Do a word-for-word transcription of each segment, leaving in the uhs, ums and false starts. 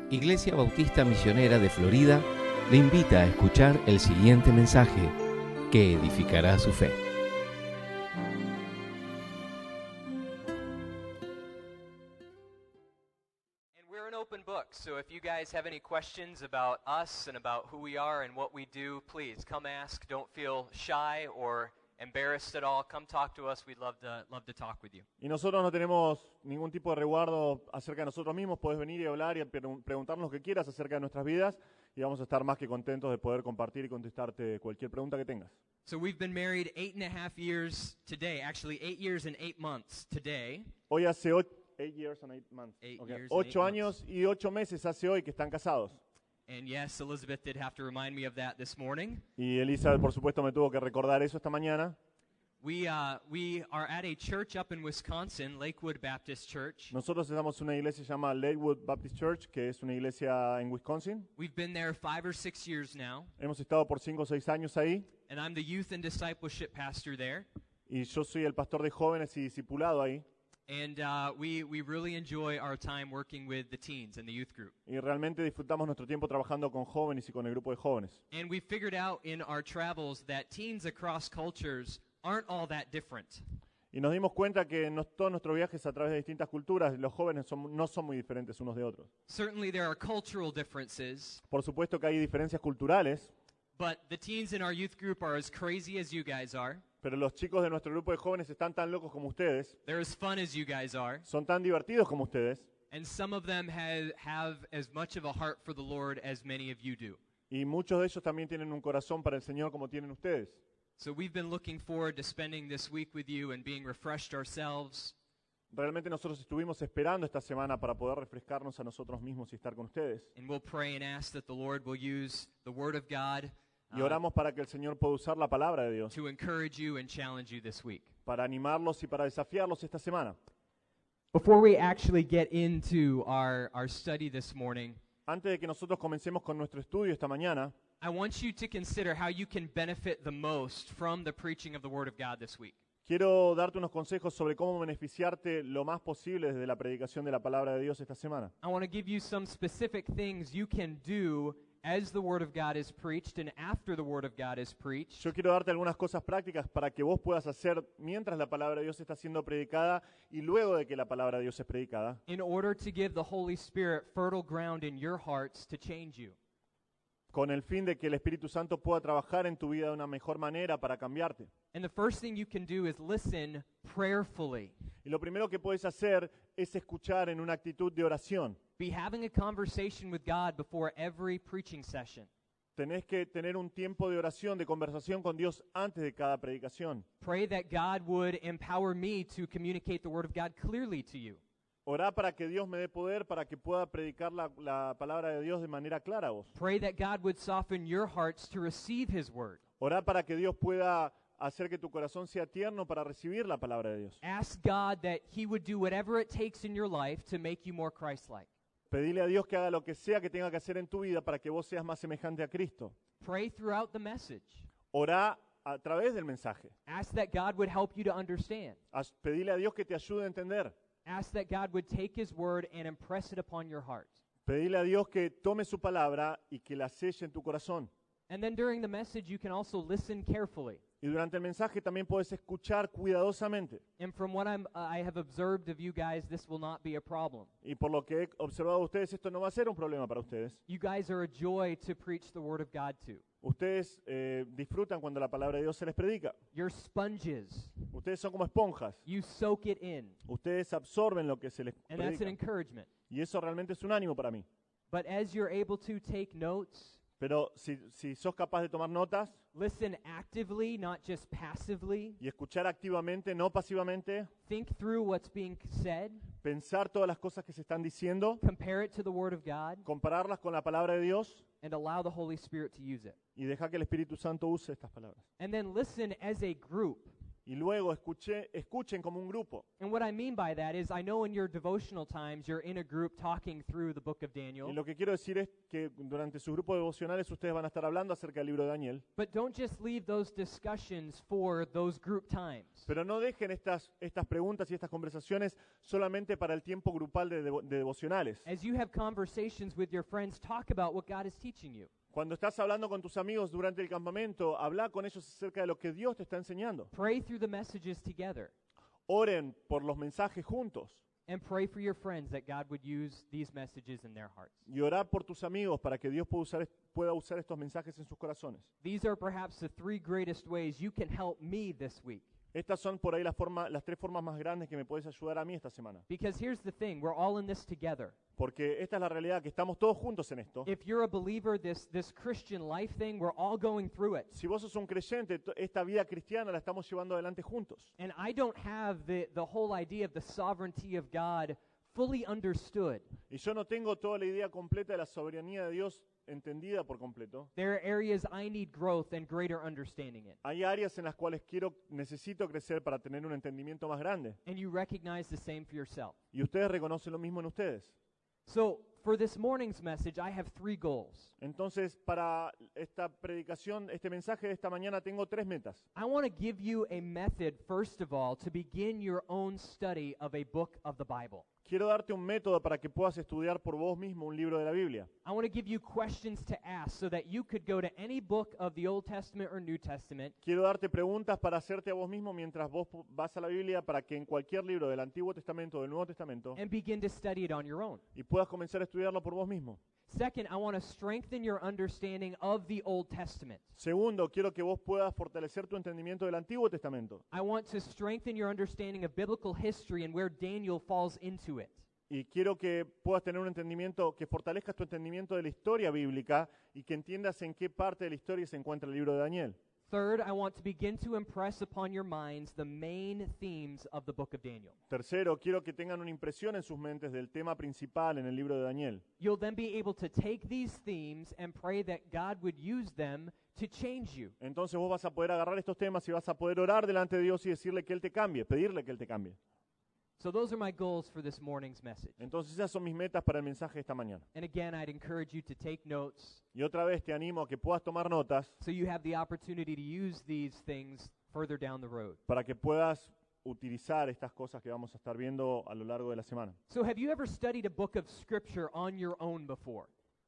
Iglesia Bautista Misionera de Florida le invita a escuchar el siguiente mensaje que edificará su fe. And we're an open book, so if you guys have any questions about us and about who we are and what we do, please come ask. Don't feel shy or embarrassed at all. Come talk to us. We'd love to love to talk with you. Y nosotros no tenemos ningún tipo de resguardo acerca de nosotros mismos. Puedes venir y hablar y pre- preguntarnos lo que quieras acerca de nuestras vidas y vamos a estar más que contentos de poder compartir y contestarte cualquier pregunta que tengas. So we've been married eight and a half years today. Actually, eight years and eight months today. Hoy hace ocho, eight years and eight months. Eight Okay. years and Ocho eight años y ocho meses hace hoy que están casados. And yes, Elizabeth did have to remind me of that this morning. Y Elizabeth, por supuesto, me tuvo que recordar eso esta mañana. We uh, we are at a church up in Wisconsin, Lakewood Baptist Church. Nosotros estamos en una iglesia llamada Lakewood Baptist Church, que es una iglesia en Wisconsin. We've been there five or six years now, Hemos estado por cinco o seis años ahí and I'm the youth and discipleship pastor there. y yo soy el pastor de jóvenes y discipulado ahí. And uh, we, we really enjoy our time working with the teens and the youth group. Y realmente disfrutamos nuestro tiempo trabajando con jóvenes y con el grupo de jóvenes. And we figured out in our travels that teens across cultures aren't all that different. Y nos dimos cuenta que en nos- todos nuestros viajes a través de distintas culturas, los jóvenes son- no son muy diferentes unos de otros. Certainly there are cultural differences, Por supuesto que hay diferencias culturales, but the teens in our youth group are as crazy as you guys are. pero los chicos de nuestro grupo de jóvenes están tan locos como ustedes, They're as fun as you guys are. son tan divertidos como ustedes, And some of them have, have as much of a heart for the Lord as many of you do. y muchos de ellos también tienen un corazón para el Señor como tienen ustedes. So we've been looking forward to spending this week with you and being refreshed ourselves. Realmente nosotros estuvimos esperando esta semana para poder refrescarnos a nosotros mismos y estar con ustedes. And we'll pray and ask that the Lord will use the Word of God Y uh, oramos para que el Señor pueda usar la palabra de Dios, to encourage you and challenge you this week. para animarlos y para desafiarlos esta semana. Before we actually get into our, our study this morning, Antes de que nosotros comencemos con nuestro estudio esta mañana, I want you to consider how you can benefit the most from the preaching of the Word of God this week. quiero darte unos consejos sobre cómo beneficiarte lo más posible desde la predicación de la palabra de Dios esta semana. I want to give you some specific things you can do as the Word of God is preached and after the Word of God is preached Yo quiero darte algunas cosas prácticas para que vos puedas hacer mientras la palabra de Dios está siendo predicada y luego de que la palabra de Dios es predicada, in order to give the Holy Spirit fertile ground in your hearts to change you. con el fin de que el Espíritu Santo pueda trabajar en tu vida de una mejor manera para cambiarte. And the first thing you can do is listen prayerfully. Y lo primero que puedes hacer es escuchar en una actitud de oración. Be having a conversation with God before every preaching session. Tenés que tener un tiempo de oración, de conversación con Dios antes de cada predicación. Pray that God would empower me to communicate the Word of God clearly to you. Orá para que Dios me dé poder para que pueda predicar la, la palabra de Dios de manera clara a vos. Pray that God would soften your hearts to receive His Word. Orá para que Dios pueda hacer que tu corazón sea tierno para recibir la palabra de Dios. Ask God that He would do whatever it takes in your life to make you more Christ-like. Pedile a Dios que haga lo que sea que tenga que hacer en tu vida para que vos seas más semejante a Cristo. Pray throughout the message. Orá a través del mensaje. Ask that God would help you to understand. As- Pedile a Dios que te ayude a entender. Ask that God would take His Word and impress it upon your heart. Pedile a Dios que tome su palabra y que la selle en tu corazón. And then during the message, you can also listen carefully. Y durante el mensaje también puedes escuchar cuidadosamente. And from what I'm, uh, I have observed of you guys, this will not be a problem. Y por lo que he observado de ustedes, esto no va a ser un problema para ustedes. You guys are a joy to preach the Word of God to. Ustedes eh, disfrutan cuando la palabra de Dios se les predica. You're sponges. Ustedes son como esponjas. You soak it in. Ustedes absorben lo que se les And that's an predica. encouragement. Y eso realmente es un ánimo para mí. But as you're able to take notes, Pero si, si sos capaz de tomar notas listen actively, not just passively, y escuchar activamente, no pasivamente, think through what's being said, pensar todas las cosas que se están diciendo, compare it to the Word of God, compararlas con la palabra de Dios and allow the Holy Spirit to use it. y dejar que el Espíritu Santo use estas palabras. And then listen as a group. y luego escuché, escuchen como un grupo. And what I mean by that is I know in your devotional times you're in a group talking through the book of Y Daniel, lo que quiero decir es que durante sus grupos devocionales ustedes van a estar hablando acerca del libro de Daniel, but don't just leave those discussions for those group times. pero no dejen estas, estas preguntas y estas conversaciones solamente para el tiempo grupal de, devo- de devocionales. As you have conversations with your friends, talk about what God is teaching you. Cuando estás hablando con tus amigos durante el campamento, habla con ellos acerca de lo que Dios te está enseñando. Pray through the messages together. Oren por los mensajes juntos And pray for your friends that God would use these messages in their hearts. y orar por tus amigos para que Dios pueda usar, est- pueda usar estos mensajes en sus corazones. These are perhaps the three greatest ways you can help me this week. Estas son por ahí las, forma- las tres formas más grandes que me puedes ayudar a mí esta semana. Because here's the thing, we're all in this together. Porque esta es la realidad, que estamos todos juntos en esto. If you're a believer, this, this Christian life thing, we're all going through it. Si vos sos un creyente, to- esta vida cristiana la estamos llevando adelante juntos. And I don't have the, the whole idea of the sovereignty of God fully understood. Y yo no tengo toda la idea completa de la soberanía de Dios entendida por completo. There are areas I need growth and greater understanding in. Hay áreas en las cuales quiero, necesito crecer para tener un entendimiento más grande. And you recognize the same for yourself. Y ustedes reconocen lo mismo en ustedes. So, for this morning's message, I have three goals. Entonces, para esta predicación, este mensaje de esta mañana, tengo tres metas. I want to give you a method, first of all, to begin your own study of a book of the Bible. Quiero darte un método para que puedas estudiar por vos mismo un libro de la Biblia. I want to give you questions to ask so that you could go to any book of the Old Testament or New Testament Quiero darte preguntas para hacerte a vos mismo mientras vos pu- vas a la Biblia, para que en cualquier libro del Antiguo Testamento o del Nuevo Testamento and begin to study it on your own. y puedas comenzar a estudiarlo por vos mismo. Second, I want to strengthen your understanding of the Old Testament. Segundo, quiero que vos puedas fortalecer tu entendimiento del Antiguo Testamento. I want to strengthen your understanding of biblical history and where Daniel falls into it. Y quiero que puedas tener un entendimiento, que fortalezcas tu entendimiento de la historia bíblica y que entiendas en qué parte de la historia se encuentra el libro de Daniel. Third, I want to begin to impress upon your minds the main themes of the book of Daniel. Tercero, quiero que tengan una impresión en sus mentes del tema principal en el libro de Daniel. You'll then be able to take these themes and pray that God would use them to change you. Entonces vos vas a poder agarrar estos temas y vas a poder orar delante de Dios y decirle que Él te cambie, pedirle que Él te cambie. So those are my goals for this morning's message. Entonces esas son mis metas para el mensaje de esta mañana. And again, I'd encourage you to take notes Y otra vez te animo a que puedas tomar notas so you have the opportunity to use these things further down the road. para que puedas utilizar estas cosas que vamos a estar viendo a lo largo de la semana. So have you ever studied a book of scripture on your own before?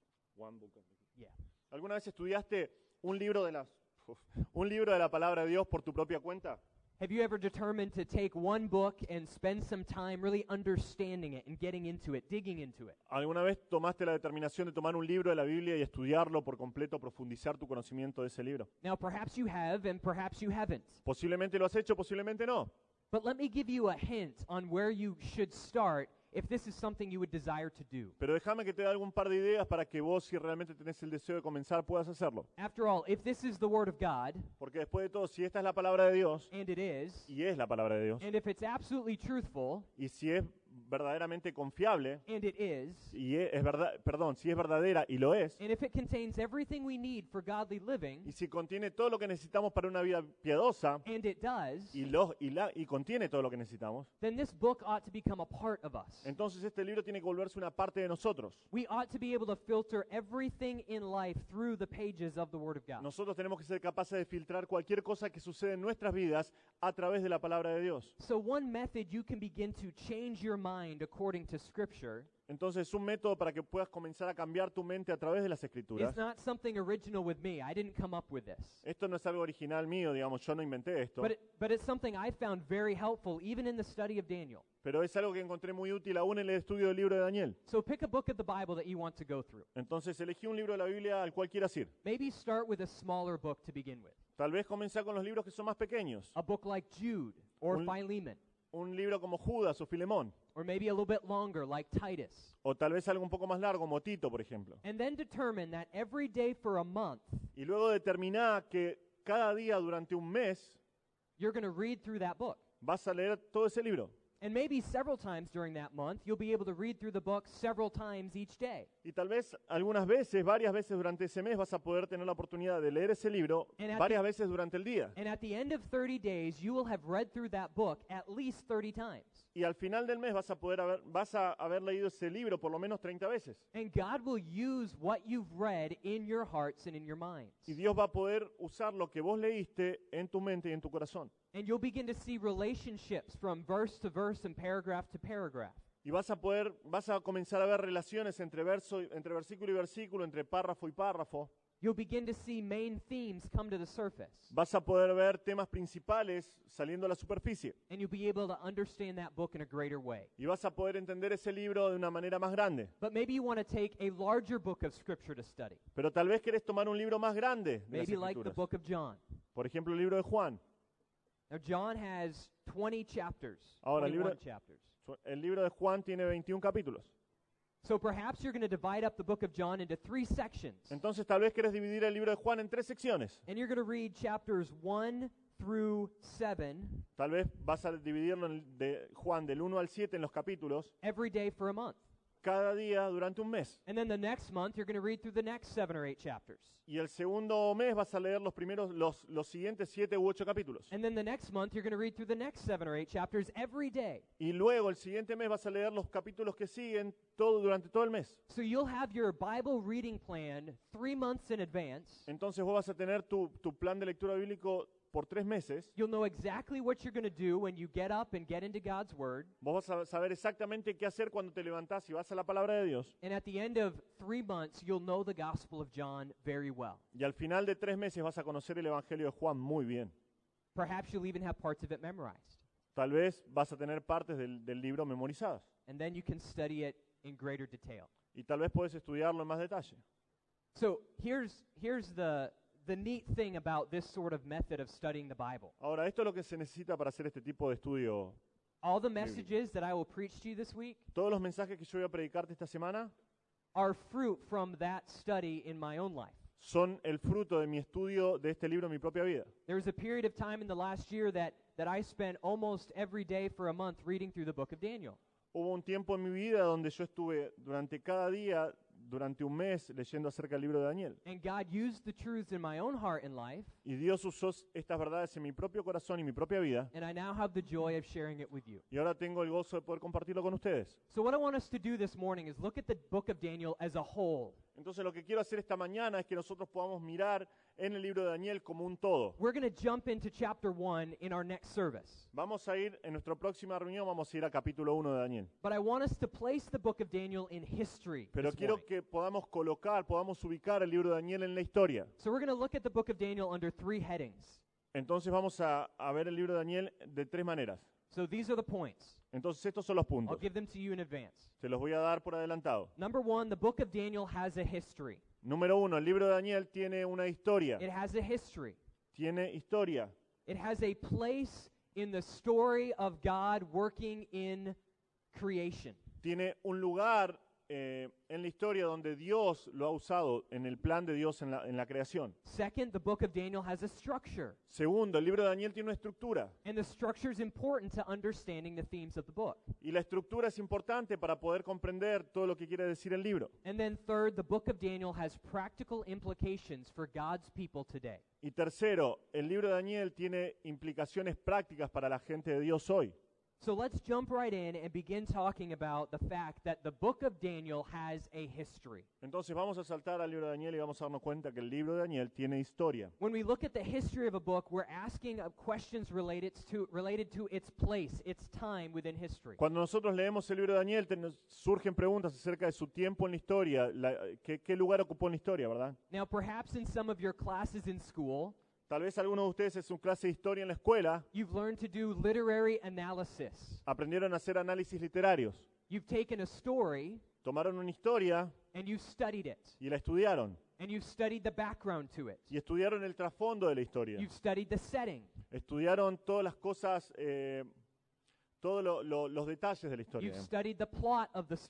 Yeah. ¿Alguna vez estudiaste un libro de las un libro de la palabra de Dios por tu propia cuenta? Have you ever determined to take one book and spend some time really understanding it and getting into it, digging into it? ¿Alguna vez tomaste la determinación de tomar un libro de la Biblia y estudiarlo por completo, profundizar tu conocimiento de ese libro? Now, perhaps you have and perhaps you haven't. Posiblemente lo has hecho, posiblemente no. But let me give you a hint on where you should start if this is something you would desire to do. Pero déjame que te dé algún par de ideas para que vos, si realmente tenés el deseo de comenzar, puedas hacerlo. After all, if this is the Word of God, Porque después de todo, si esta es la palabra de Dios, and it is, y es la palabra de Dios, and if it's absolutely truthful, y si es verdaderamente confiable, and it is, y es, es verdad, perdón, si es verdadera y lo es, and if it contains everything we need for godly living, y si contiene todo lo que necesitamos para una vida piadosa, and it does, y, lo, y, la, y contiene todo lo que necesitamos, then this book ought to become a part of us. entonces este libro tiene que volverse una parte de nosotros. We ought to be able to filter everything in life through the pages of the Word of God. Nosotros tenemos que ser capaces de filtrar cualquier cosa que sucede en nuestras vidas a través de la palabra de Dios. So one method you can begin to change your mind according to Scripture Entonces, un método para que puedas comenzar a cambiar tu mente a través de las Escrituras. is not something original with me. I didn't come up with this. Esto no es algo original mío, digamos, yo no inventé esto, But, it, but it's something I found very helpful even in the study of Daniel. pero es algo que encontré muy útil aún en el estudio del libro de Daniel. So pick a book of the Bible that you want to go through. Entonces, elegí un libro de la Biblia al cual quieras ir. Maybe start with a smaller book to begin with. Tal vez comenzar con los libros que son más pequeños. A book like Jude or Un- Philemon. Un libro como Judas o Filemón. Or maybe a little bit longer like Titus. O tal vez algo un poco más largo como Tito, por ejemplo. And then determine that every day for a month, Y luego determiná que cada día durante un mes you're going to read through that book. vas a leer todo ese libro. And maybe several times during that month, you'll be able to read through the book several times each day. Y tal vez algunas veces, varias veces durante ese mes vas a poder tener la oportunidad de leer ese libro And at varias veces durante el día. And at the end of thirty days, you will have read through that book at least thirty times. Y al final del mes vas a poder haber, vas a haber leído ese libro por lo menos treinta veces. And God will use what you've read in your hearts and in your minds. Y Dios va a poder usar lo que vos leíste en tu mente y en tu corazón. And you'll begin to see relationships from verse to verse and paragraph to paragraph. Y vas a poder, vas a comenzar a ver relaciones entre verso, entre versículo y versículo, entre párrafo y párrafo. You'll begin to see main themes come to the surface. Vas a poder ver temas principales saliendo a la superficie. And you'll be able to understand that book in a greater way. Y vas a poder entender ese libro de una manera más grande. But maybe you want to take a larger book of Scripture to study. Pero tal vez querés tomar un libro más grande de las Maybe like the Escrituras. book of John. Por ejemplo, el libro de Juan. Now, John has twenty chapters. Ahora, el libro- twenty-one chapters. El libro de Juan tiene veintiún capítulos. So perhaps you're going to divide up the book of John into three sections. Entonces tal vez querés dividir el libro de Juan en tres secciones. And you're going to read chapters one through seven Tal vez vas a dividirlo en- de Juan del uno al siete en los capítulos every day for a month. cada día durante un mes. And then the next month, you're going to read through the next seven or eight chapters. Y el segundo mes vas a leer los primeros, los, los siguientes siete u ocho capítulos. And then the next month, you're going to read through the next seven or eight chapters every day. Y luego el siguiente mes vas a leer los capítulos que siguen todo durante todo el mes. So you'll have your Bible reading plan three months in advance. Entonces vos vas a tener tu, tu plan de lectura bíblico por tres meses. You'll know exactly what you're going to do when you get up and get into God's Word. Vos vas a saber exactamente qué hacer cuando te levantás y vas a la palabra de Dios. And at the end of three months, you'll know the Gospel of John very well. Y al final de tres meses vas a conocer el Evangelio de Juan muy bien. Perhaps you'll even have parts of it memorized. Tal vez vas a tener partes del, del libro memorizadas. And then you can study it in greater detail. Y tal vez puedes estudiarlo en más detalle. So here's, here's the, the neat thing about this sort of method of studying the Bible. Ahora, esto es lo que se necesita para hacer este tipo de estudio. All the messages that I will preach to you this week Todos los mensajes que yo voy a predicarte esta semana are fruit from that study in my own life. son el fruto de mi estudio de este libro en mi propia vida. There was a period of time in the last year that, that I spent almost every day for a month reading through the book of Daniel. Hubo un tiempo en mi vida donde yo estuve durante cada día, durante un mes, leyendo acerca del libro de Daniel. And God used the truths in my own heart and life, Y Dios usó estas verdades en mi propio corazón y mi propia vida. and I now have the joy of sharing it with you. Y ahora tengo el gozo de poder compartirlo con ustedes. So what I want us to do this morning is look at the book of Daniel as a whole. Entonces lo que quiero hacer esta mañana es que nosotros podamos mirar en el libro de Daniel como un todo. We're going to jump into chapter one in our next service. Vamos a ir, en nuestra próxima reunión vamos a ir a capítulo uno de Daniel. But I want us to place the book of Daniel in history Pero this quiero morning. que podamos colocar, podamos ubicar el libro de Daniel en la historia. So we're going to look at the book of Daniel under three headings. Entonces vamos a, a ver el libro de Daniel de tres maneras. So these are the points. Entonces estos son los I'll puntos. give them to you in advance. Se los voy a dar por adelantado. Number one, the book of Daniel has a history. Número uno, el libro de Daniel tiene una historia. It has a history. Tiene historia. It has a place in the story of God working in creation. Tiene un lugar eh, en la historia donde Dios lo ha usado en el plan de Dios en la, en la creación. Second, the book of Daniel has a structure. Segundo, el libro de Daniel tiene una estructura. And the structure is important to understanding the themes of the book. Y la estructura es importante para poder comprender todo lo que quiere decir el libro. And then third, the book of Daniel has practical implications for God's people today. Y tercero, el libro de Daniel tiene implicaciones prácticas para la gente de Dios hoy. So let's jump right in and begin talking about the fact that the book of Daniel has a history. Entonces vamos a saltar al libro de Daniel y vamos a darnos cuenta que el libro de Daniel tiene historia. When we look at the history of a book, we're asking uh, questions related to, related to its place, its time within history. Cuando nosotros leemos el libro de Daniel, te- nos surgen preguntas acerca de su tiempo en la historia, la- qué, qué lugar ocupó en la historia, ¿verdad? Now, perhaps in some of your classes in school, Tal vez algunos de ustedes en su clase de historia en la escuela you've learned to do literary analysis. aprendieron a hacer análisis literarios. You've taken a story Tomaron una historia and you've studied it, y la estudiaron. and you've studied the background to it. Y estudiaron el trasfondo de la historia. You've studied the setting. Estudiaron todas las cosas, eh, todos lo- lo- los detalles de la historia. You've studied the plot of the story.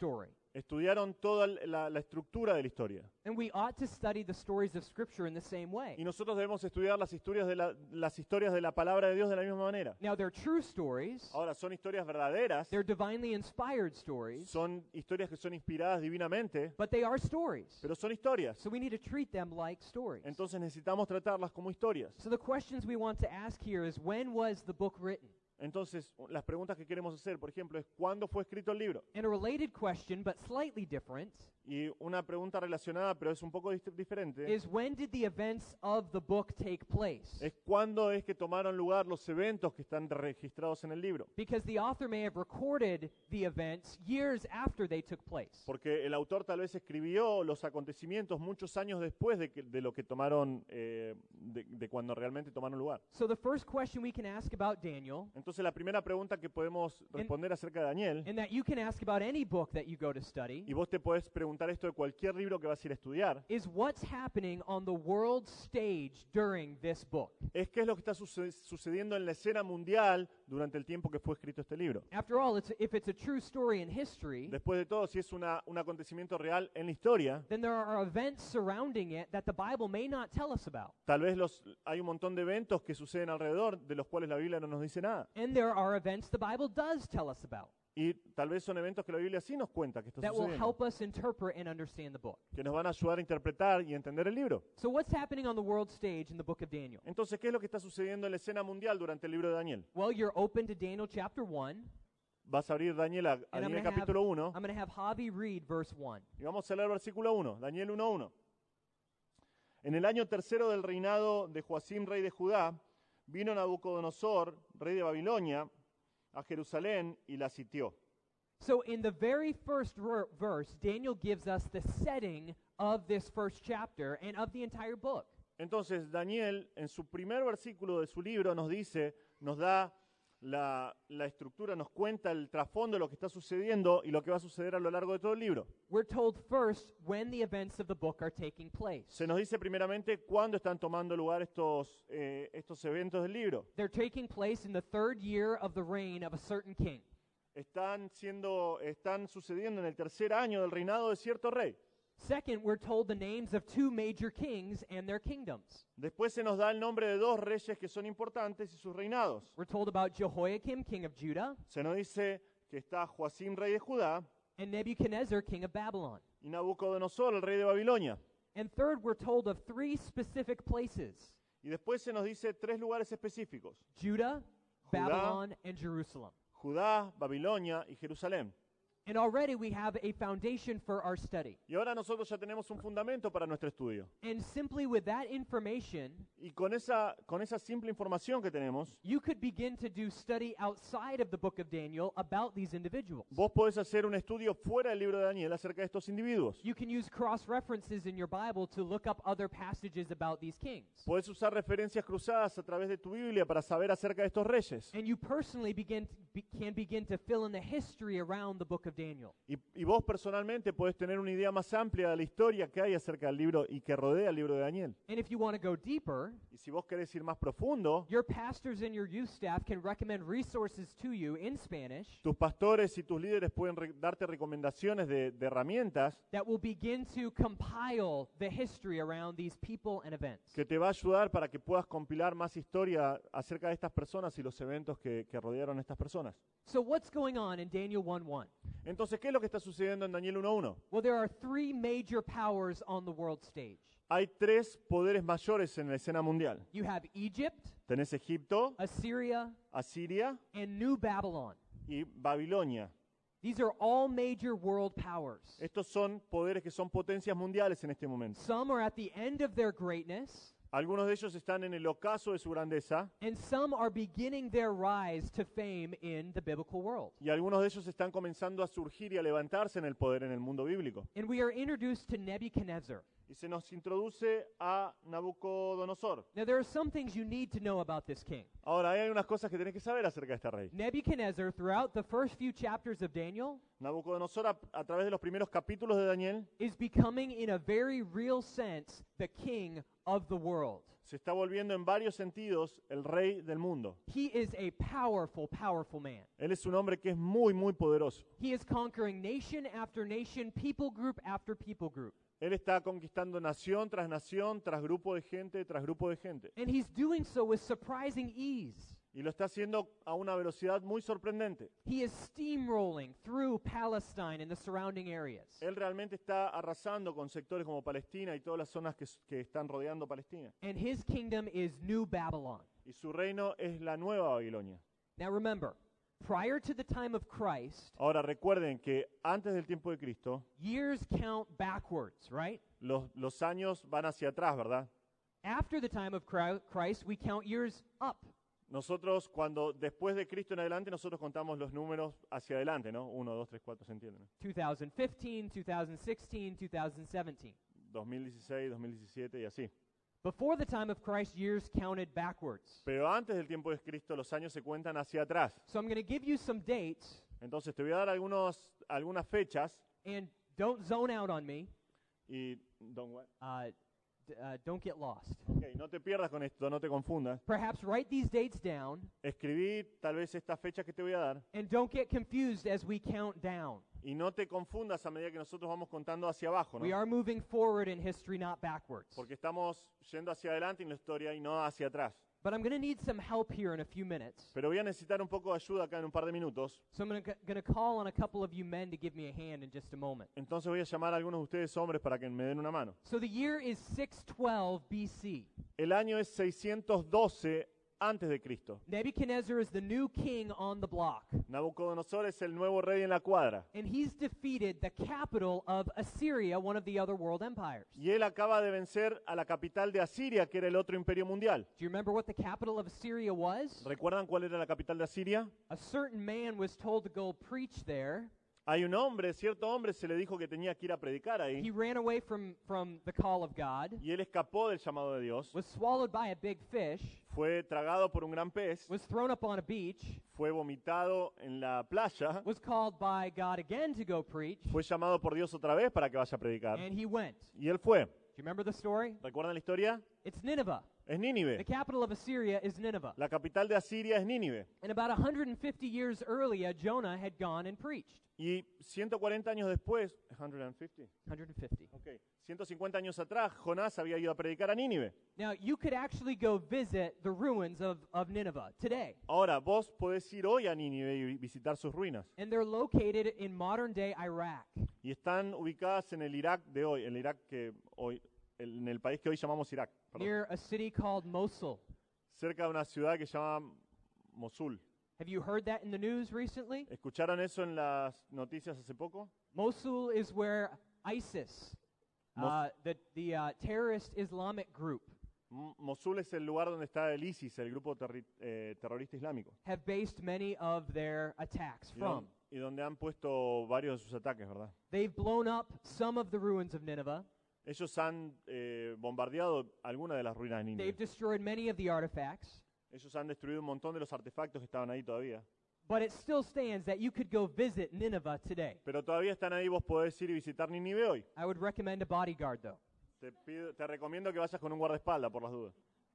Estudiaron toda la, la estructura de la historia. And we ought to study the stories of Scripture in the same way. Y nosotros debemos estudiar las historias de la, las historias de la palabra de Dios de la misma manera. Now, they're true stories. Ahora, son historias verdaderas, They're divinely inspired stories, son historias que son inspiradas divinamente, but they are stories. pero son historias. So we need to treat them like stories. Entonces necesitamos tratarlas como historias. So the questions we want to ask here is, when was the book written? Entonces, las preguntas que queremos hacer, por ejemplo, es ¿cuándo fue escrito el libro? And a related question, but slightly different, Y una pregunta relacionada, pero es un poco dist- diferente, is when did the events of the book take place? es cuándo es que tomaron lugar los eventos que están registrados en el libro. Because the author may have recorded the events years after they took place. Porque el autor tal vez escribió los acontecimientos muchos años después de, que- de lo que tomaron, eh, de, de cuando realmente tomaron lugar. So the first question we can ask about Daniel, Entonces la primera pregunta que podemos responder acerca de Daniel, and that you can ask about any book that you go to study, y vos te podés preguntar esto de cualquier libro que vas a ir a estudiar, is what's happening on the world stage during this book. es qué es lo que está suce- sucediendo en la escena mundial durante el tiempo que fue escrito este libro. After all, it's, if it's a true story in history, Después de todo, si es una, un acontecimiento real en la historia, then there are events surrounding it that the Bible may not tell us about. tal vez los, hay un montón de eventos que suceden alrededor de los cuales la Biblia no nos dice nada. And there are events the Bible does tell us about Y tal vez son eventos que la Biblia sí nos cuenta que está that will sucediendo, help us interpret and understand the book. que nos van a ayudar a interpretar y entender el libro. So what's happening on the world stage in the book of Daniel? Entonces, ¿qué es lo que está sucediendo en la escena mundial durante el libro de Daniel? Well, you're open to Daniel chapter one, Vas a abrir Daniel a, a and I'm Daniel going to have, capítulo uno I'm going to have Javi read verse one. y vamos a leer versículo uno, Daniel uno uno. En el año tercero del reinado de Joacim, rey de Judá, vino Nabucodonosor, rey de Babilonia, a Jerusalén y la sitió. So in the very first ver- verse, Daniel gives us the setting of this first chapter and of the entire book. Entonces Daniel, en su primer versículo de su libro, nos dice, nos da la, la estructura, nos cuenta el trasfondo de lo que está sucediendo y lo que va a suceder a lo largo de todo el libro. We're told first when the events of the book are taking place. Se nos dice primeramente cuándo están tomando lugar estos, eh, estos eventos del libro. They're taking place in the third year of the reign of a certain king. Están, siendo, están sucediendo en el tercer año del reinado de cierto rey. Second, we're told the names of two major kings and their kingdoms. Después se nos da el nombre de dos reyes que son importantes y sus reinados. We're told about Jehoiakim, king of Judah, Se nos dice que está Joacim, rey de Judá, and Nebuchadnezzar, king of Babylon. y Nabucodonosor, el rey de Babilonia. And third, we're told of three specific places: Y después se nos dice tres lugares específicos: Judah, Judá, Babylon, and Jerusalem. Judá, Babilonia y Jerusalén. And already we have a foundation for our study. Y ahora nosotros ya tenemos un fundamento para nuestro estudio. And simply with that information, Y con esa, con esa simple información que tenemos, you could begin to do study outside of the book of Daniel about these individuals. vos podés hacer un estudio fuera del libro de Daniel acerca de estos individuos. You can use cross-references in your Bible to look up other passages about these kings. Podés usar referencias cruzadas a través de tu Biblia para saber acerca de estos reyes. And you personally begin to, be, can begin to fill in the history around the book of Daniel. Y, y vos personalmente podés tener una idea más amplia de la historia que hay acerca del libro y que rodea el libro de Daniel. And if you want to go deeper, Y si vos querés ir más profundo, your pastors and your youth staff can recommend resources to you in Spanish tus pastores y tus líderes pueden re- darte recomendaciones de, de herramientas that will begin to compile the history around these people and events. que te va a ayudar para que puedas compilar más historia acerca de estas personas y los eventos que, que rodearon a estas personas. So what's going on in Daniel one one? Entonces, ¿qué es lo que está sucediendo en Daniel uno uno? Well, there are three major powers on the world stage. Hay tres poderes mayores en la escena mundial. You have Egypt, Tenés Egipto, Assyria, Asiria and New Babylon. y Babilonia. These are all major world powers. Estos son poderes que son potencias mundiales en este momento. Some are at the end of their greatness, Algunos de ellos están en el ocaso de su grandeza and some are beginning their rise to fame in the biblical world. y algunos de ellos están comenzando a surgir y a levantarse en el poder en el mundo bíblico. And we are introduced to Nebuchadnezzar. Y se nos introduce a Nabucodonosor. Now, there are some things you need to know about this king. Ahora, hay unas cosas que tenés que saber acerca de este rey. Nebuchadnezzar, throughout the first few chapters of Daniel, Nabucodonosor, a, a través de los primeros capítulos de Daniel, is becoming, in a very real sense, the king of the world. Se está volviendo en varios sentidos el rey del mundo. He is a powerful, powerful man. Él es un hombre que es muy, muy poderoso. He is conquering nation after nation, people group after people group. Él está conquistando nación tras nación, tras grupo de gente, tras grupo de gente. And he's doing so with surprising ease. Y lo está haciendo a una velocidad muy sorprendente. He is steamrolling through Palestine and the surrounding areas. Él realmente está arrasando con sectores como Palestina y todas las zonas que, que están rodeando Palestina. And his kingdom is New Babylon. Y su reino es la nueva Babilonia. Now remember, prior to the time of Christ, Ahora recuerden que antes del tiempo de Cristo, years count backwards, right? los, los años van hacia atrás, ¿verdad? After the time of Chri- Christ, we count years up. Nosotros, cuando después de Cristo en adelante, nosotros contamos los números hacia adelante, ¿no? Uno, dos, tres, cuatro, ¿se entiende? ¿no? twenty fifteen, twenty sixteen, twenty seventeen. dos mil dieciséis, dos mil diecisiete y así. Before the time of Christ, years counted backwards. Pero antes del tiempo de Cristo, los años se cuentan hacia atrás. So I'm going to give you some dates, Entonces te voy a dar algunos, algunas fechas and don't zone out on me. y don't, what? Uh, d- uh, don't get lost. Okay, no te pierdas con esto, no te confundas. Perhaps write these dates down, Escribí tal vez estas fechas que te voy a dar and don't get confused as we count down. y no te confundas a medida que nosotros vamos contando hacia abajo, ¿no? We are moving forward in history, not backwards. Porque estamos yendo hacia adelante en la historia y no hacia atrás. But I'm going to need some help here in a few minutes. Pero voy a necesitar un poco de ayuda acá en un par de minutos. So I'm going to call on a couple of you men to give me a hand in just a moment. Entonces voy a llamar a algunos de ustedes hombres para que me den una mano. So the year is six twelve B C. El año es seiscientos doce antes de Cristo. Nebuchadnezzar is the new king on the block. Nabucodonosor es el nuevo rey en la cuadra. And he's defeated the capital of Assyria, one of the other world empires. Y él acaba de vencer a la capital de Asiria, que era el otro imperio mundial. Do you remember what the capital of Assyria was? ¿Recuerdan cuál era la capital de Asiria? A certain man was told to go preach there. Hay un hombre, cierto hombre se le dijo que tenía que ir a predicar He ahí. ran away from, from the call of God, Y él escapó del llamado de Dios. was swallowed by a big fish, Fue tragado por un gran pez. was thrown up on a beach, Fue vomitado en la playa. was called by God again to go preach, Fue llamado por Dios otra vez para que vaya a predicar. and he went. Y él fue. Do you remember the story? ¿Recuerdan la historia? It's Nineveh. Es The Nínive. capital of Assyria is Nineveh. La capital de Asiria es Nínive. And about one hundred fifty years earlier, Jonah had gone and preached. Y ciento cuarenta años después, ciento cincuenta, one hundred fifty. okay, ciento cincuenta años atrás, Jonás había ido a predicar a Nínive. Now, you could actually go visit the ruins of, of Nineveh today. Ahora, vos podés ir hoy a Nínive y visitar sus ruinas. And they're located in modern-day Iraq. Y están ubicadas en el Irak de hoy, el Irak que hoy, el- en el país que hoy llamamos Irak, perdón, Near a city called Mosul. cerca de una ciudad que se llama Mosul. Have you heard that in the news recently? ¿Escucharon eso en las noticias hace poco? Mosul is where ISIS, Mos- uh, the, the uh, terrorist Islamic group, M- Mosul es el lugar donde está el ISIS, el grupo terri- eh, terrorista islámico, have based many of their attacks y, from. don- y donde han puesto varios de sus ataques, ¿verdad? They've blown up some of the ruins of Nineveh. Ellos han eh, bombardeado algunas de las ruinas de They've Nínive. destroyed many of the artifacts. Ellos han destruido un montón de los artefactos que estaban ahí todavía. But it still stands that you could go visit Nineveh today. Pero todavía están ahí, vos podés ir y visitar Nínive hoy. I would recommend a bodyguard, though. Te, pido- te recomiendo que vayas con un guardaespaldas por las dudas.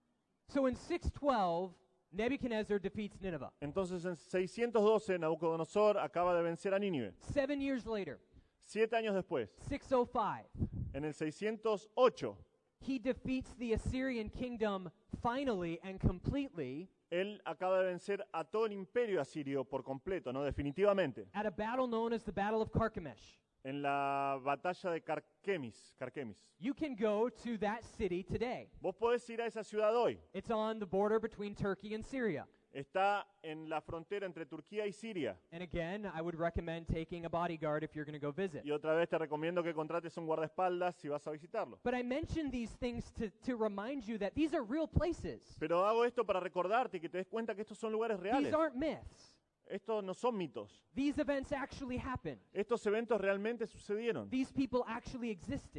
So in six twelve, Nebuchadnezzar defeats Nineveh. Entonces en seiscientos doce Nabucodonosor acaba de vencer a Nínive. Seven years later, Siete años después, six oh five, en el seiscientos ocho, he defeats the Assyrian kingdom finally and completely él acaba de vencer a todo el imperio asirio por completo, ¿no? Definitivamente. at a battle known as the Battle of Carchemish. En la batalla de Carquemis, Carquemis. You can go to that city today. Vos podés ir a esa ciudad hoy. It's on the border between Turkey and Syria. Está en la frontera entre Turquía y Siria. And again, I would recommend taking a bodyguard if you're going to go visit. Y otra vez te recomiendo que contrates un guardaespaldas si vas a visitarlo. But I mention these things to, to remind you that these are real places. Pero hago esto para recordarte y que te des cuenta que estos son lugares reales. These aren't myths. Estos no son mitos. These events actually happened. Estos eventos realmente sucedieron. These people actually existed.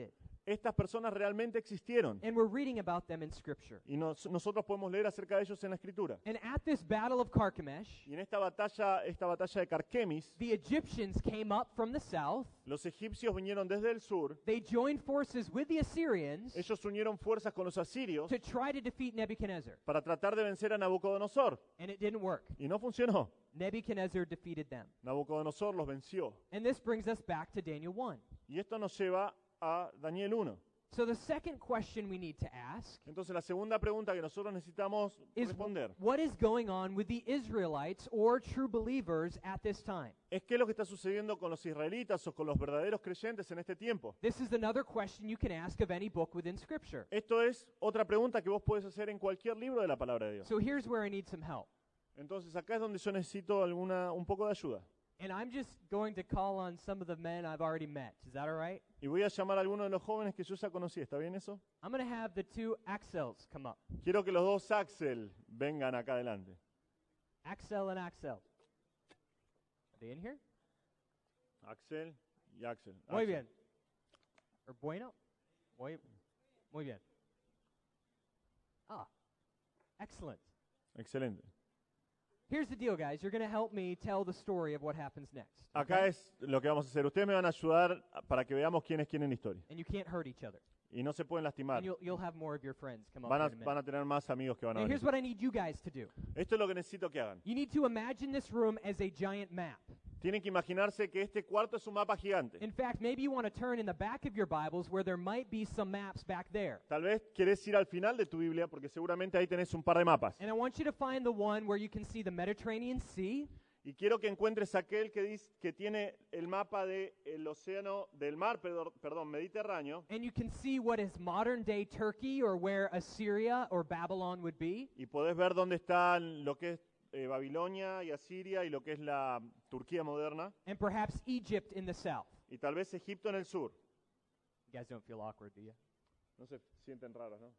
estas personas realmente existieron. And we're reading about them in Scripture. Y nos- nosotros podemos leer acerca de ellos en la Escritura. And at this battle of Carchemish, Y en esta batalla, esta batalla de Carquemis, the Egyptians came up from the south. los egipcios vinieron desde el sur. They joined forces with the Assyrians Ellos unieron fuerzas con los asirios to try to defeat Nebuchadnezzar. para tratar de vencer a Nabucodonosor. And it didn't work. Y no funcionó. Nebuchadnezzar defeated them. Nabucodonosor los venció. And this brings us back to Daniel one. Y esto nos lleva a Daniel uno. So the second question we need to ask Entonces la segunda pregunta que nosotros necesitamos is, responder what is going on with the Israelites or true believers at this time? es qué es lo que está sucediendo con los israelitas o con los verdaderos creyentes en este tiempo. This is another question you can ask of any book within Scripture. Esto es otra pregunta que vos podés hacer en cualquier libro de la palabra de Dios. So here's where I need some help. Entonces acá es donde yo necesito alguna, un poco de ayuda. And I'm just going to call on some of the men I've already met. Is that all right? Y voy a llamar a algunos de los jóvenes que yo ya conocí. ¿Está bien eso? I'm going to have the two Axels come up. Quiero que los dos Axel vengan acá adelante. Axel and Axel. Are they in here? Axel y Axel. Muy Axel. bien. Or bueno? Muy, muy bien. Ah, excellent. Excelente. Here's the deal, guys. You're going to help me tell the story of what happens next. Acá okay? es lo que vamos a hacer. Ustedes me van a ayudar para que veamos quién es quién en la historia. And you can't hurt each other. Y no se pueden lastimar. And you'll, you'll have more of your friends come up Van a, in a minute. van a tener más amigos que van a Now, venir. here's what I need you guys to do. Esto es lo que necesito que hagan. You need to imagine this room as a giant map. Tienen que imaginarse que este cuarto es un mapa gigante. In fact, maybe you want to turn in the back of your Bibles where there might be some maps back there. Tal vez querés ir al final de tu Biblia porque seguramente ahí tenés un par de mapas. And I want you to find the one where you can see the Mediterranean Sea, Y quiero que encuentres aquel que, dice, que tiene el mapa del océano, del mar, perdón, perdón, Mediterráneo, and you can see what is modern-day Turkey or where Assyria or Babylon would be. y podés ver dónde están lo que es eh, Babilonia y Asiria y lo que es la Turquía moderna, And perhaps Egypt in the south. y tal vez Egipto en el sur. You guys don't feel awkward, do you? No se sienten raros, ¿no?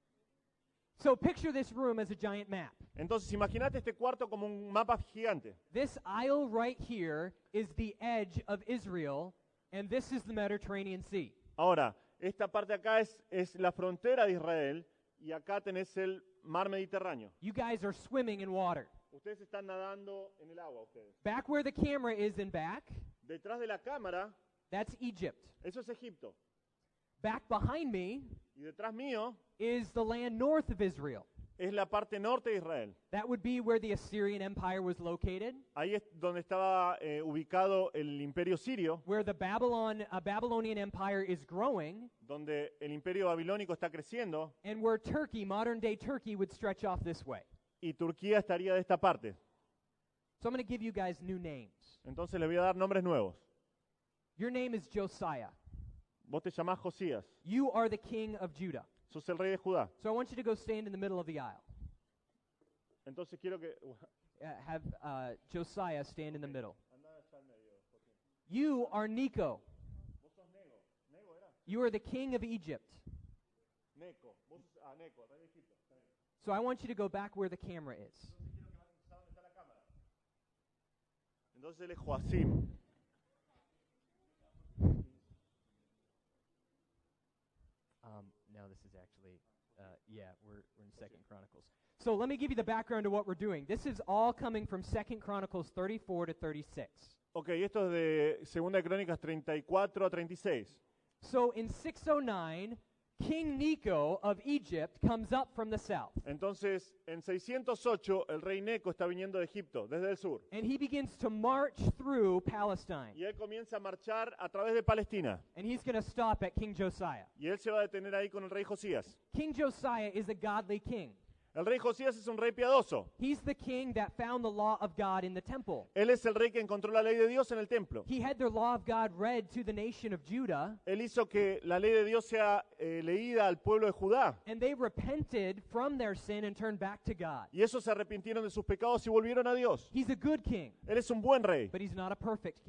So picture this room as a giant map. Entonces, imagínate este cuarto como un mapa gigante. This aisle right here is the edge of Israel, and this is the Mediterranean Sea. Ahora, esta parte acá es, es la frontera de Israel y acá tenés el mar Mediterráneo. You guys are swimming in water. Ustedes están nadando en el agua, ustedes. Back where the camera is in back, Detrás de la cámara, that's Egypt. eso es Egipto. Back behind me Y detrás mío is the land north of Israel. es la parte norte de Israel. That would be where the Assyrian Empire was located, Ahí es donde estaba eh, ubicado el imperio sirio, where the Babylon, uh, Babylonian Empire is growing, donde el imperio babilónico está creciendo, and where Turkey, modern-day Turkey, would stretch off this way. y Turquía estaría de esta parte. So I'm going to give you guys new names. Entonces les voy a dar nombres nuevos. Your name is Josiah. Vos te llamás Josías, You are the king of Judah. sos el rey de Judá. So I want you to go stand in the middle of the aisle. Entonces quiero que... Uh, have uh, Josiah stand in the middle. You are Necho. You are the king of Egypt. Neco. Vos sos- ah, Neco, rey de Egipto. Está bien. So I want you to go back where the camera is. ¿Dónde está la cámara? Entonces él es Joacim. Um, no, this is actually, uh, yeah, we're, we're in Second Chronicles. So let me give you the background to what we're doing. This is all coming from Second Chronicles thirty-four to thirty-six. Ok, esto es de Segunda de Crónicas treinta y cuatro a treinta y seis. So in six oh nine, King Necho of Egypt comes up from the south. Entonces, en seiscientos ocho, el rey Neco está viniendo de Egipto, desde el sur. And he begins to march through Palestine. Y él comienza a marchar a través de Palestina. And he's going to stop at King Josiah. Y él se va a detener ahí con el rey Josías. King Josiah is a godly king. El rey Josías es un rey piadoso. He's the king that found the law of God in the temple. Él es el rey que encontró la ley de Dios en el templo. He had the law of God read to the nation of Judah, Él hizo que la ley de Dios sea eh, leída al pueblo de Judá. and they repented from their sin and turned back to God. Y esos se arrepintieron de sus pecados y volvieron a Dios. He's a good king, Él es un buen rey, but he's not a perfect king.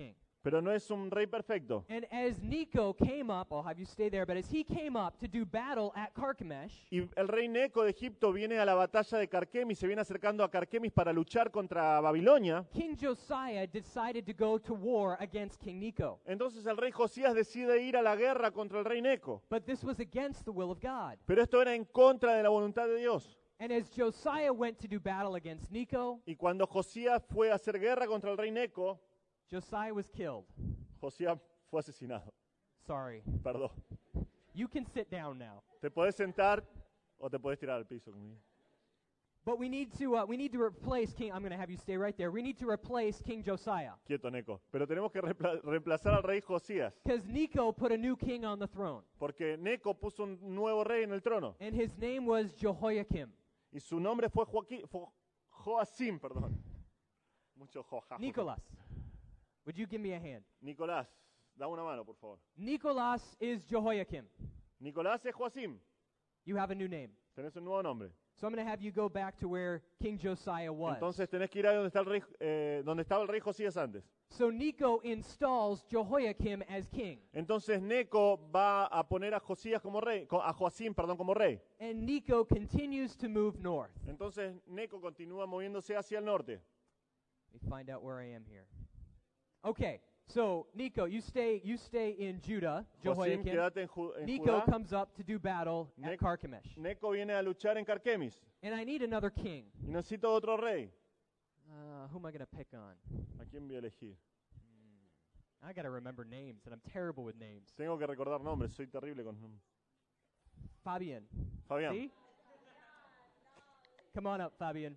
pero no es un rey perfecto. And as Necho came up, I'll have you stay there, but as he came up to do battle at Carchemish, Y el rey Neco de Egipto viene a la batalla de Carquemis, se viene acercando a Carquemis para luchar contra Babilonia. King Josiah decided to go to war against King Necho. Entonces el rey Josías decide ir a la guerra contra el rey Neco. But this was against the will of God. Pero esto era en contra de la voluntad de Dios. And as Josiah went to do battle against Necho, Y cuando Josías fue a hacer guerra contra el rey Neco, Josiah was killed. Josías fue asesinado. Sorry. Perdón. You can sit down now. Te podés sentar o te podés tirar al piso conmigo. But we need to uh, we need to replace King. I'm going to have you stay right there. We need to replace King Josiah Quieto, Neco. Pero tenemos que repla- reemplazar al rey Josías. because Necho put a new king on the throne, Porque Neco puso un nuevo rey en el trono. and his name was Jehoiakim. Y su nombre fue Joaquín, fue Joacim, perdón. Mucho Joja. Nicholas, would you give me a hand? Nicolás, da una mano, por favor. Nicholas is Jehoiakim. Nicolás es Joacim. You have a new name. Tenés un nuevo nombre. So I'm going to have you go back to where King Josiah was. Entonces tenés que ir a donde, está el rey, eh, donde estaba el rey Josías antes. So Necho installs Jehoiakim as king, Entonces Neco va a poner a Josías como rey, co- a Joacim, perdón, como rey. and Necho continues to move north. Entonces Neco continúa moviéndose hacia el norte. Let me find out where I am here. Okay, so Necho, you stay you stay in Judah, Joacim, Jehoiakim. quédate en, Ju- en Necho Judá. comes up to do battle at Nec- Carchemish. Neco viene a luchar en Carquemis. And I need another king. Y necesito otro rey. Uh, who am I going to pick on? ¿A quién voy a elegir? I got to remember names, and I'm terrible with names. Tengo que recordar nombres, soy terrible con nombres. Fabian. Fabián, See? Come on up, Fabian.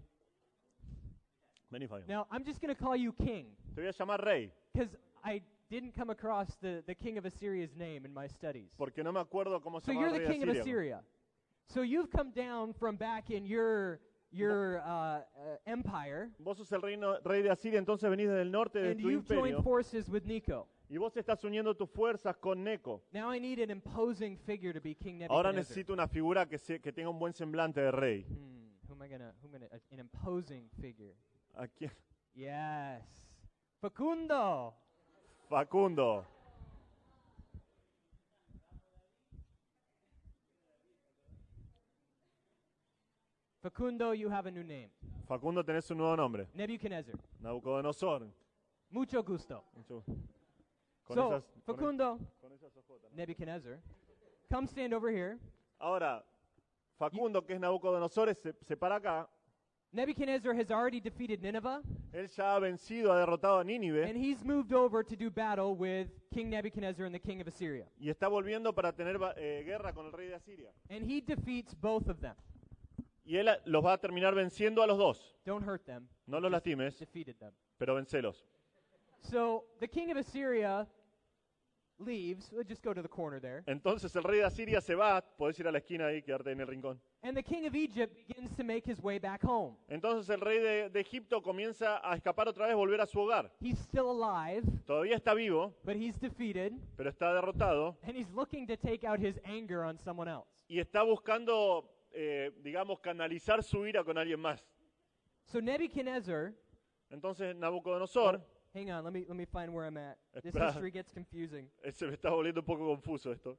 vení Fabián. Now, I'm just going to call you king Te voy a llamar rey, because I didn't come across the, the king of Assyria's name in my studies. porque no me acuerdo cómo se So llama you're el the rey king of de Asiria. Assyria. So you've come down from back in your your uh, uh, empire, Vos sos el reino, rey de Asiria, entonces venís desde el norte de and tu you've imperio. joined forces with Necho. Y vos estás uniendo tus fuerzas con Neco. Now I need an imposing figure to be King Ahora Nebuchadnezzar. necesito una figura que, se- que tenga un buen semblante de rey. Hmm, who am I gonna? Who am I gonna? Uh, an imposing figure. ¿A quién? Yes, Facundo. Facundo. Facundo, you have a new name. Facundo, tenés un nuevo nombre. Nebuchadnezzar. Nabucodonosor. Mucho gusto. Mucho- Con so, esas- con e- Facundo, con esas ojotas, ¿no? Nebuchadnezzar, come stand over here. Ahora, Facundo, que es Nabucodonosor, se, se para acá. Nebuchadnezzar has already defeated Nineveh, Él ya ha vencido, ha derrotado a and Nínive he's moved over to do battle with King Nebuchadnezzar and the king of Assyria. y está volviendo para tener ba- eh, guerra con el rey de Asiria. And he defeats both of them. Y él a- los va a terminar venciendo a los dos. Don't hurt them. No los lastimes, Defeated them. pero vencelos. So the king of Assyria leaves. We'll just go to the corner there. Entonces el rey de Asiria se va, podés ir a la esquina ahí, quedarte en el rincón. And the king of Egypt begins to make his way back home. Entonces el rey de, de Egipto comienza a escapar otra vez, volver a su hogar. He's still alive, Todavía está vivo, but he's defeated, pero está derrotado and he's looking to take out his anger on someone else. y está buscando, eh, digamos, canalizar su ira con alguien más. So Nebuchadnezzar, Entonces Nabucodonosor, hang on, let me let me find where I'm at. This Espera. history gets confusing. eh, se me está volviendo un poco confuso esto.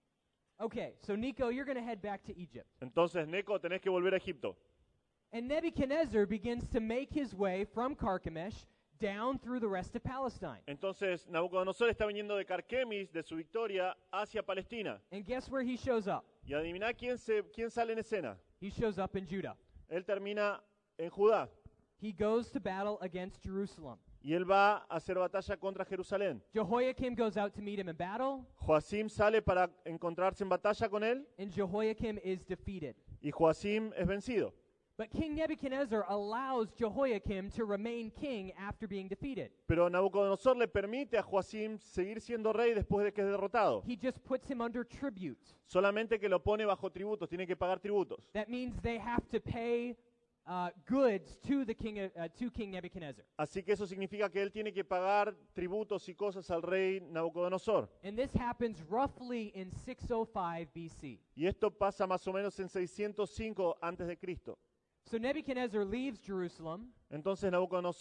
Okay, so Necho, you're going to head back to Egypt. Entonces, Neco, tenés que volver a Egipto. And Nebuchadnezzar begins to make his way from Carchemish down through the rest of Palestine. Entonces, Nabucodonosor está viniendo de Carquemis, de su victoria, hacia Palestina. And guess where he shows up? Y adivina quién, se, quién sale en escena. He shows up in Judah. Él termina en Judá. He goes to battle against Jerusalem. Y él va a hacer batalla contra Jerusalén. Jehoiakim goes out to meet him in battle, Joacim sale para encontrarse en batalla con él. and Jehoiakim is defeated. Y Joacim es vencido. But King Nebuchadnezzar allows Jehoiakim to remain king after being defeated. Pero Nabucodonosor le permite a Joacim seguir siendo rey después de que es derrotado. He just puts him under tribute. Solamente que lo pone bajo tributos, tiene que pagar tributos. That means they have to pay uh, goods to the king of, uh, to King Nebuchadnezzar. Así que eso significa que él tiene que pagar tributos y cosas al rey Nabucodonosor. And this happens roughly in six oh five B C. Y esto pasa más o menos en seiscientos cinco antes de Cristo. So Nebuchadnezzar leaves Jerusalem, Entonces Nabucodonosor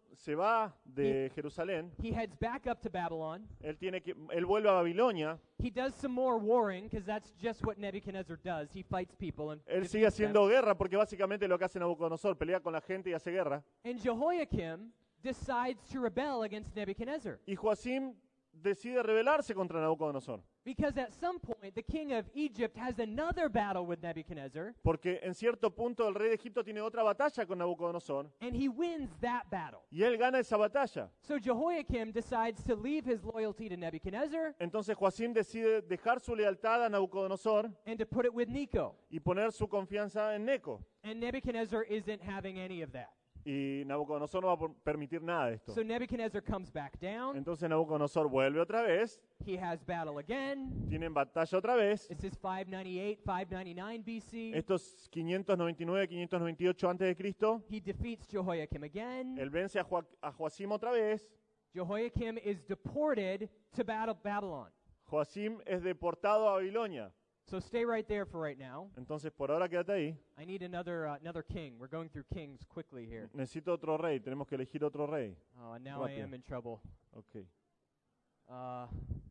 se va de Jerusalén, He heads back up to Babylon. él, tiene que, él vuelve a Babilonia, He does some more warring because that's just what Nebuchadnezzar does. He fights people and él defeats sigue them. haciendo guerra porque básicamente lo que hace Nabucodonosor, pelea con la gente y hace guerra. And Jehoiakim decides to rebel against Nebuchadnezzar Y Joacim decide rebelarse contra Nabucodonosor, because at some point the king of Egypt has another battle with Nebuchadnezzar porque en cierto punto el rey de Egipto tiene otra batalla con Nabucodonosor and he wins that battle. y él gana esa batalla. So Jehoiakim decides to leave his loyalty to Nebuchadnezzar Entonces Joacim decide dejar su lealtad a Nabucodonosor and to put it with Necho. y poner su confianza en Neco. And Nebuchadnezzar isn't having any of that. Y Nabucodonosor no va a por- permitir nada de esto. So Nebuchadnezzar comes back down. Entonces Nabucodonosor vuelve otra vez, He has battle again. tienen batalla otra vez. This is five ninety-eight, five ninety-nine B C. Esto es quinientos noventa y nueve, quinientos noventa y ocho antes de Cristo. He defeats Jehoiakim again. Él vence a, Joa- a Joacim otra vez. Jehoiakim is deported to Bab- Babylon. Joacim es deportado a Babilonia. So stay right there for right now. Entonces por ahora quédate ahí. I need another uh, another king. We're going through kings quickly here. Necesito otro rey, tenemos que elegir otro rey. Oh, and now I Rápido. am in trouble. Ok. Uh,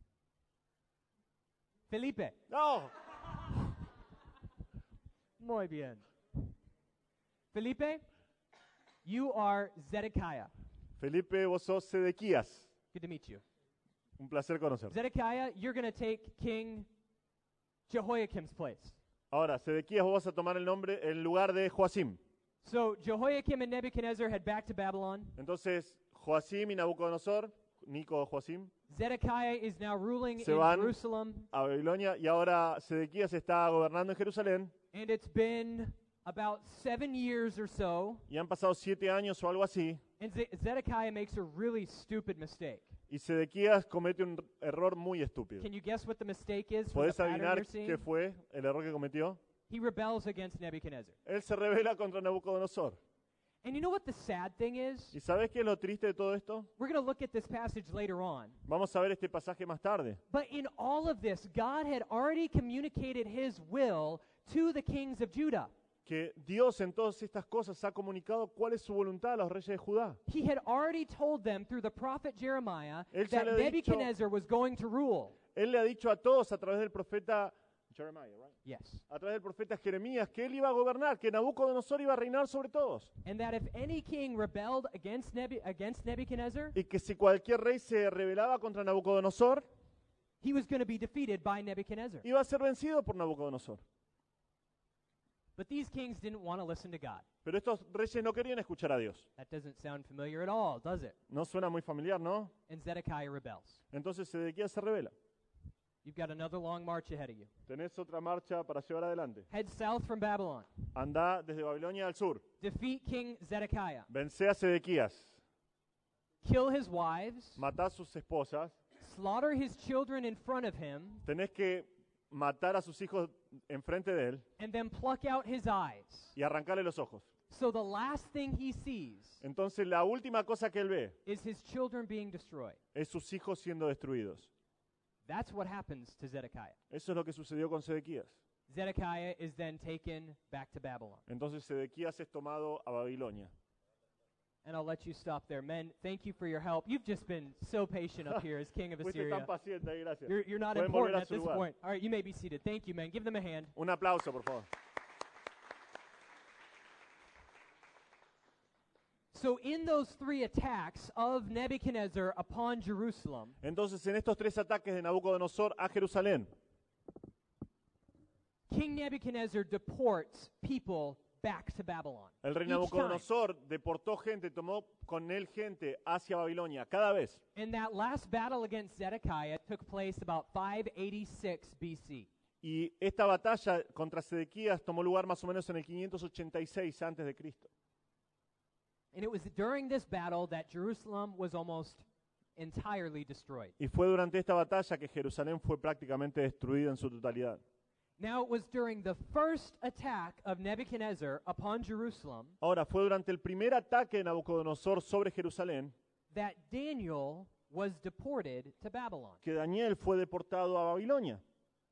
Felipe. ¡No! Muy bien. Felipe, you are Zedekiah. Felipe, vos sos Sedequías. Good to meet you. Un placer conocerte. Zedekiah, you're going to take King Jehoiakim's place. Ahora, Sedequías, vos vas a tomar el nombre, el lugar de Joacim. So Jehoiakim and Nebuchadnezzar head back to Babylon. Entonces, Joacim y Nabucodonosor, Nico Joacim, Zedekiah is now ruling Se in van. Jerusalem, a Babilonia, y ahora Sedequías está gobernando en Jerusalén, and it's been about seven years or so, y han pasado siete años o algo así, and Ze- Zedekiah makes a really stupid mistake. y Sedequías comete un error muy estúpido. Can you guess what the mistake is from the ¿Podés pattern adivinar you're seeing? qué fue el error que cometió? He rebels against Nebuchadnezzar. Él se rebela contra Nabucodonosor. And you know what the sad thing is? ¿Y sabes qué es lo triste de todo esto? We're going to look at this passage later on. Vamos a ver este pasaje más tarde. But in all of this, God had already communicated his will to the kings of Judah. Que Dios en todas estas cosas ha comunicado cuál es su voluntad a los reyes de Judá. He had already told them through the prophet Jeremiah Él ya that le ha dicho- Nebuchadnezzar was going to rule. Él le ha dicho a todos a través del profeta Jeremiah, right? Yes. A través del profeta Jeremías que él iba a gobernar, que Nabucodonosor iba a reinar sobre todos. And that if any king rebelled against, Nebu- against Nebuchadnezzar, Y que si cualquier rey se rebelaba contra Nabucodonosor, he was going to be defeated by Nebuchadnezzar. iba a ser vencido por Nabucodonosor. But these kings didn't want to listen to God. Pero estos reyes no querían escuchar a Dios. That doesn't sound familiar at all, does it? No suena muy familiar, ¿no? And Zedekiah rebels. Entonces Sedequías se revela. You've got another long march ahead of you. Tenés otra marcha para llevar adelante. Head south from Babylon. Anda desde Babilonia al sur. Defeat King Zedekiah. Vence a Sedequías. Kill his wives. Matá a sus esposas. Slaughter his children in front of him. Tenés que matar a sus hijos enfrente de él And then pluck out his eyes. y arrancarle los ojos. So the last thing he sees Entonces la última cosa que él ve is his children being destroyed. es sus hijos siendo destruidos. That's what happens to Zedekiah. Eso es lo que sucedió con Sedequías. Zedekiah is then taken back to Babylon. Entonces Sedequías es tomado a Babilonia. And I'll let you stop there. Men, thank you for your help. You've just been so patient up here as king of Fuiste Assyria. tan paciente ahí, gracias. You're, you're not Pueden volver important a at su this lugar. point. All right, you may be seated. Thank you, men. Give them a hand. Un aplauso, por favor. So in those three attacks of Nebuchadnezzar upon Jerusalem, Entonces en estos tres ataques de Nabucodonosor a Jerusalén, King Nebuchadnezzar deports people back to Babylon. el rey Each time. Nabucodonosor deportó gente, tomó con él gente hacia Babilonia, cada vez. And that last battle against Zedekiah took place about five eighty-six B C. Y esta batalla contra Sedequías tomó lugar más o menos en el quinientos ochenta y seis antes de Cristo. And it was during this battle that Jerusalem was almost entirely destroyed. Y fue durante esta batalla que Jerusalén fue prácticamente destruida en su totalidad. Now it was during the first attack of Nebuchadnezzar upon Jerusalem Ahora, fue durante el primer ataque de Nabucodonosor sobre Jerusalén that Daniel was deported to Babylon. que Daniel fue deportado a Babilonia.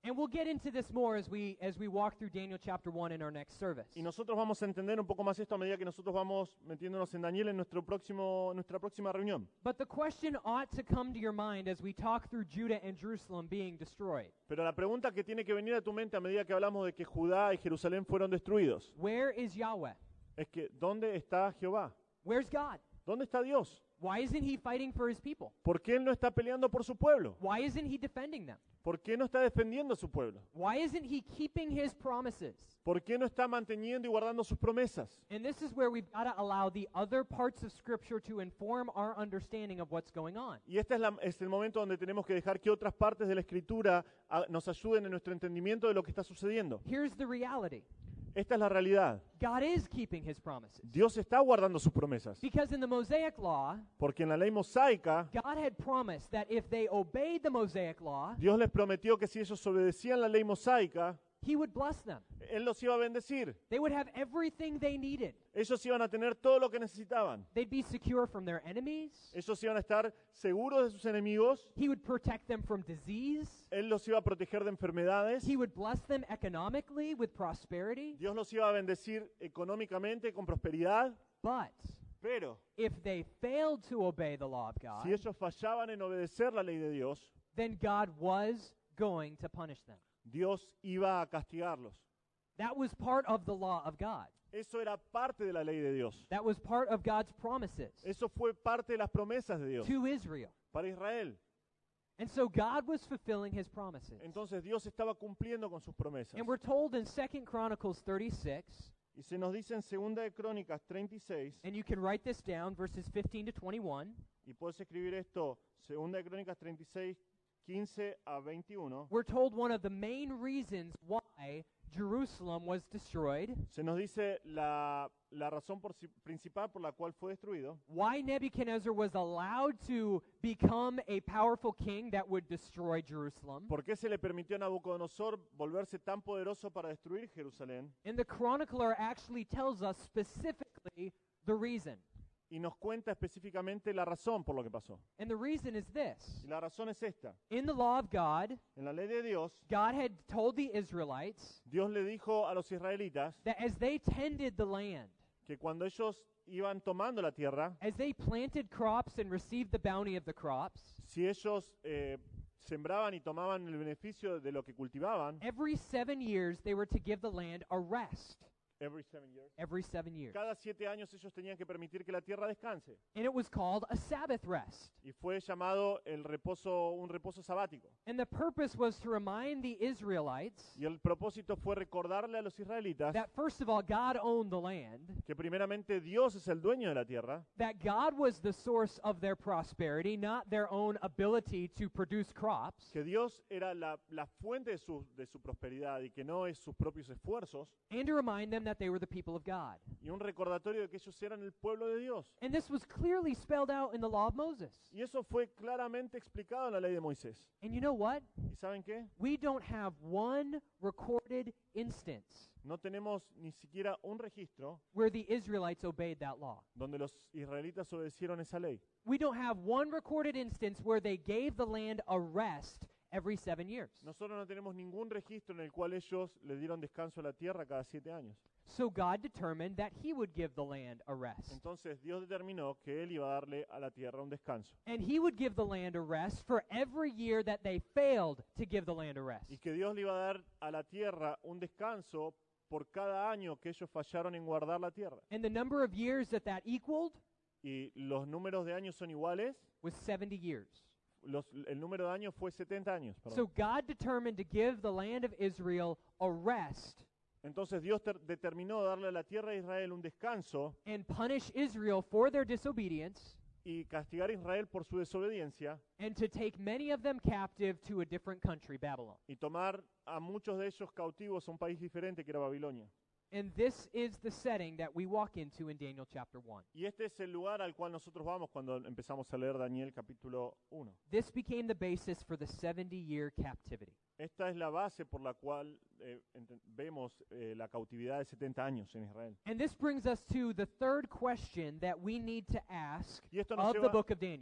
And we'll get into this more as we as we walk through Daniel chapter one in our next service. Y nosotros vamos a entender un poco más esto a medida que nosotros vamos metiéndonos en Daniel en nuestro próximo, nuestra próxima reunión. But the question ought to come to your mind as we talk through Judah and Jerusalem being destroyed. Pero la pregunta que tiene que venir a tu mente a medida que hablamos de que Judá y Jerusalén fueron destruidos Where is Yahweh? es que ¿dónde está Jehová? Where's God? ¿Dónde está Dios? Why isn't he fighting for his people? ¿Por qué Él no está peleando por su pueblo? Why isn't he defending them? ¿Por qué no está defendiendo a su pueblo? Why isn't he keeping his promises? ¿Por qué no está manteniendo y guardando sus promesas? And this is where we've got to allow the other parts of Scripture to inform our understanding of what's going on. Y este es, la- es el momento donde tenemos que dejar que otras partes de la Escritura ah, nos ayuden en nuestro entendimiento de lo que está sucediendo. Here's the reality. Esta es la realidad. God is keeping his promises. Dios está guardando sus promesas. Because in the Mosaic Law, Porque en la ley mosaica, God had promised that if they obeyed the Mosaic Law, Dios les prometió que si ellos obedecían la ley mosaica, he would bless them. Él los iba a bendecir. They would have everything they needed. Ellos iban a tener todo lo que necesitaban. They'd be secure from their enemies. Ellos iban a estar seguros de sus enemigos. He would protect them from disease. Él los iba a proteger de enfermedades. He would bless them economically with prosperity. Dios los iba a bendecir económicamente con prosperidad. But Pero if they failed to obey the law of si God, ellos fallaban en obedecer la ley de Dios, then God was going to punish them. Dios iba a castigarlos. That was part of the law of God. Eso era parte de la ley de Dios. That was part of God's promises Eso fue parte de las promesas de Dios to Israel. para Israel. And so God was fulfilling his promises. Entonces Dios estaba cumpliendo con sus promesas. And we're told in Second Chronicles thirty-six, Y se nos dice en Segunda de Crónicas treinta y seis, and you can write this down, verses fifteen to twenty-one. y puedes escribir esto, Segunda de Crónicas treinta y seis, quince a veintiuno, We're told one of the main reasons why Jerusalem was destroyed, se nos dice la, la razón por si- principal por la cual fue destruido, why Nebuchadnezzar was allowed to become a powerful king that would destroy Jerusalem. por qué se le permitió a Nabucodonosor volverse tan poderoso para destruir Jerusalén, And the chronicler actually tells us specifically the reason. y nos cuenta específicamente la razón por lo que pasó. And the reason is this. Y la razón es esta. In the law of God, En la ley de Dios, God had told the Israelites Dios le dijo a los israelitas that as they tended the land, que cuando ellos iban tomando la tierra, as they planted crops and received the bounty of the crops, si ellos eh, sembraban y tomaban el beneficio de lo que cultivaban, every seven years they were to give the land a rest. every seven years, Every seven years. cada siete años ellos tenían que permitir que la tierra descanse. And it was called a Sabbath rest. Y fue llamado el reposo, un reposo sabático. And the purpose was to remind the Israelites Y el propósito fue recordarle a los israelitas that first of all, God owned the land, que primeramente Dios es el dueño de la tierra, that God was the source of their prosperity, not their own ability to produce crops, que Dios era la, la fuente de su, de su prosperidad y que no es sus propios esfuerzos, and to remind them that they were the people of God. y un recordatorio de que ellos eran el pueblo de Dios. And this was clearly spelled out in the law of Moses. Y eso fue claramente explicado en la ley de Moisés. And you know what? ¿Y saben qué? We don't have one recorded instance No tenemos ni siquiera un registro where the Israelites obeyed that law. donde los israelitas obedecieron esa ley. We don't have one recorded instance where they gave the land a rest every seven years. Nosotros no tenemos ningún registro en el cual ellos le dieron descanso a la tierra cada siete años. So God determined that he would give the land a rest. Entonces Dios determinó que Él iba a darle a la tierra un descanso. And he would give the land a rest for every year that they failed to give the land a rest. Y que Dios le iba a dar a la tierra un descanso por cada año que ellos fallaron en guardar la tierra. And the number of years that that equaled Y los números de años son iguales. was seventy years. Los, el número de años fue setenta años. perdón. So God determined to give the land of Israel a rest Entonces Dios ter- determinó darle a la tierra de Israel un descanso and punish Israel for their disobedience y castigar a Israel por su desobediencia and to take many of them captive to a different country, Babylon. y tomar a muchos de ellos cautivos a un país diferente que era Babilonia. And this is the setting that we walk into in Daniel chapter one. Y este es el lugar al cual nosotros vamos cuando empezamos a leer Daniel capítulo uno. This became the basis for the seventy-year captivity. Esta es la base por la cual eh, enten- vemos eh, la cautividad de setenta años en Israel. And this brings us to the third question that we need to ask Y esto nos of the lleva book of Daniel.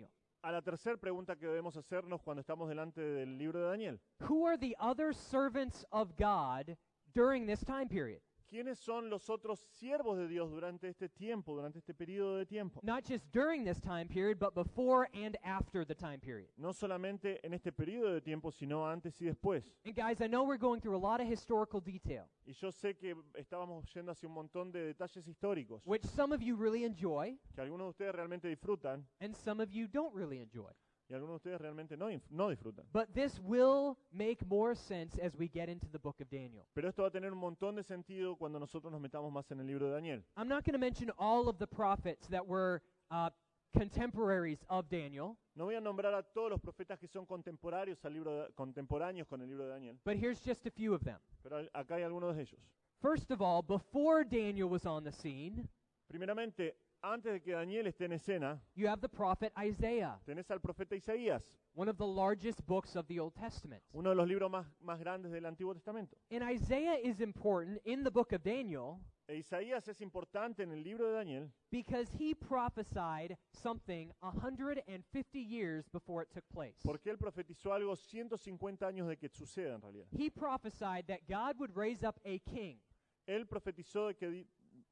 a la tercera pregunta que debemos hacernos cuando estamos delante del libro de Daniel. Who are the other servants of God during this time period? ¿Quiénes son los otros siervos de Dios durante este tiempo, durante este periodo de tiempo? Not just during this time period, but before and after the time period. No solamente en este periodo de tiempo, sino antes y después. And guys, I know we're going through a lot of historical detail, Y yo sé que estábamos yendo hacia un montón de detalles históricos which some of you really enjoy, que algunos de ustedes realmente disfrutan and some of you don't really enjoy. y algunos de ustedes realmente no, inf- no disfrutan. But this will make more sense as we get into the book of Daniel. Pero esto va a tener un montón de sentido cuando nosotros nos metamos más en el libro de Daniel. I'm not going to mention all of the prophets that were uh, contemporaries of Daniel, No voy a nombrar a todos los profetas que son contemporáneos al libro de- contemporáneos con el libro de Daniel, but here's just a few of them. pero al- acá hay algunos de ellos. First of all, before Daniel was on the scene, Primeramente, antes de que Daniel esté en escena, you have the prophet Isaiah, tenés al profeta Isaías, one of the largest books of the Old Testament. uno de los libros más, más grandes del Antiguo Testamento. And Isaiah is important in the book of Daniel E Isaías es importante en el libro de Daniel because he prophesied something one hundred fifty years before it took place. porque él profetizó algo ciento cincuenta años de que suceda en realidad. He prophesied that God would raise up a king. Él profetizó de que, di-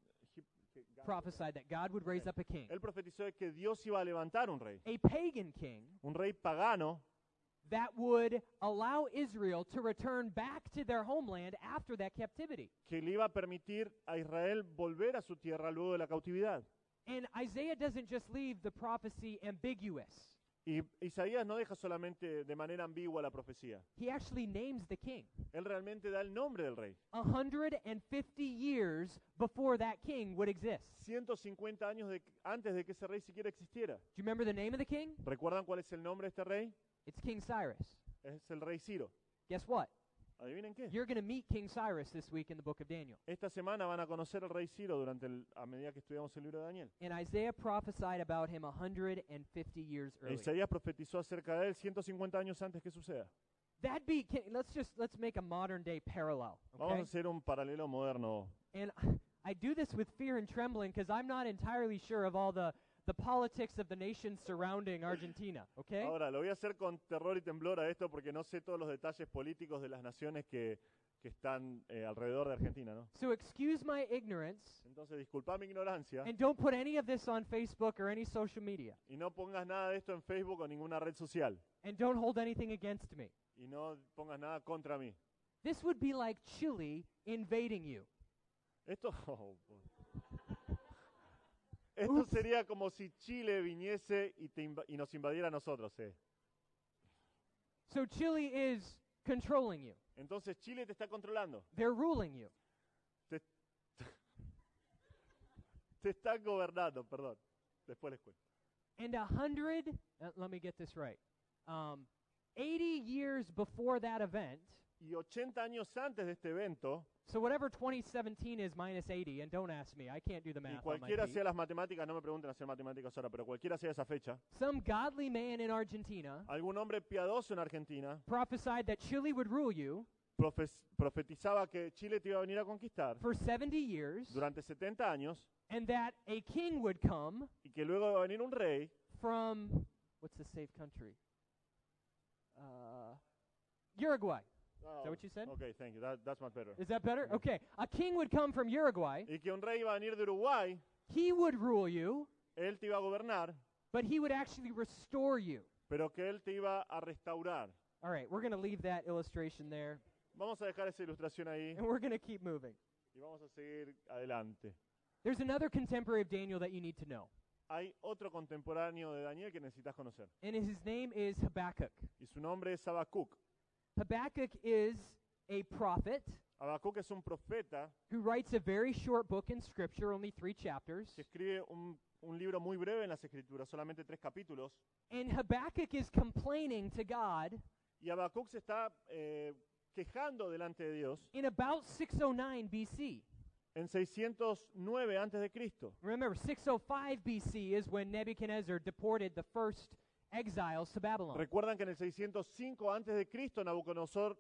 que- Prophesied that God would raise up a king. él profetizó de que Dios iba a levantar un rey, A pagan king un rey pagano that would allow Israel to return back to their homeland after that captivity. que le iba a permitir a Israel volver a su tierra luego de la cautividad. And Isaiah doesn't just leave the prophecy ambiguous. Y Isaías no deja solamente de manera ambigua la profecía. He actually names the king. Él realmente da el nombre del rey. one hundred fifty years before that king would exist. ciento cincuenta años de- antes de que ese rey siquiera existiera. Do you remember the name of the king? ¿Recuerdan cuál es el nombre de este rey? It's King Cyrus. Es el rey Ciro. Guess what? ¿Adivinen qué? You're going to meet King Cyrus this week in the book of Daniel. Esta semana van a conocer al rey Ciro durante el, a medida que estudiamos el libro de Daniel. And Isaiah prophesied about him one hundred fifty years E earlier. Isaías profetizó acerca de él ciento cincuenta años antes que suceda. That'd be can, let's just let's make a modern day parallel, Vamos a okay? hacer un paralelo moderno. And I do this with fear and trembling because I'm not entirely sure of all the the politics of the nations surrounding Argentina, okay? Ahora, lo voy a hacer con terror y temblor a esto porque no sé todos los detalles políticos de las naciones que, que están eh, alrededor de Argentina, ¿no? So excuse my ignorance Entonces, disculpa mi ignorancia and don't put any of this on Facebook or any social media. y no pongas nada de esto en Facebook o ninguna red social And don't hold anything against me. y no pongas nada contra mí. This would be like Chile invading you. Esto, oh, por- esto Oops. sería como si Chile viniese y, te inva- y nos invadiera a nosotros. eh. So Chile is controlling you. Entonces Chile te está controlando, They're ruling you. te está gobernando, perdón. Después les cuento. And a hundred, uh, let me get this right. Um, eighty years before that event, Y ochenta años antes de este evento, so whatever twenty seventeen is minus eighty, and don't ask me, I can't do the y math on my cualquiera feet. sea las matemáticas, no me pregunten hacer matemáticas ahora, pero cualquiera sea esa fecha, Some godly man in Argentina algún hombre piadoso en Argentina prophesied that Chile would rule you profes- profetizaba que Chile te iba a venir a conquistar for seventy years, durante setenta años and that a king would come y que luego iba a venir un rey from, what's the safe country? Uh, Uruguay. Is that what you said? Okay, thank you. That, that's much better. Is that better? Okay. A king would come from Uruguay. Y que un rey iba a venir de Uruguay, He would rule you, él te iba a gobernar, but he would actually restore you. pero que él te iba a restaurar. All right, we're going to leave that illustration there, Vamos a dejar esa ilustración ahí and we're going to keep moving. y vamos a seguir adelante. There's another contemporary of Daniel that you need to know, Hay otro contemporáneo de Daniel que necesitas conocer and his name is Habakkuk. y su nombre es Habacuc. Habakkuk is a prophet Habacuc es un profeta who writes a very short book in Scripture, only three chapters. que escribe un, un libro muy breve en las Escrituras, solamente tres capítulos. And Habakkuk is complaining to God Y Habacuc se está eh, quejando delante de Dios in about six oh nine B C. en seiscientos nueve antes de Cristo. Remember, six oh five B C is when Nebuchadnezzar deported the first exiles to Babylon. Recuerdan que en el seiscientos cinco antes de Cristo Nabucodonosor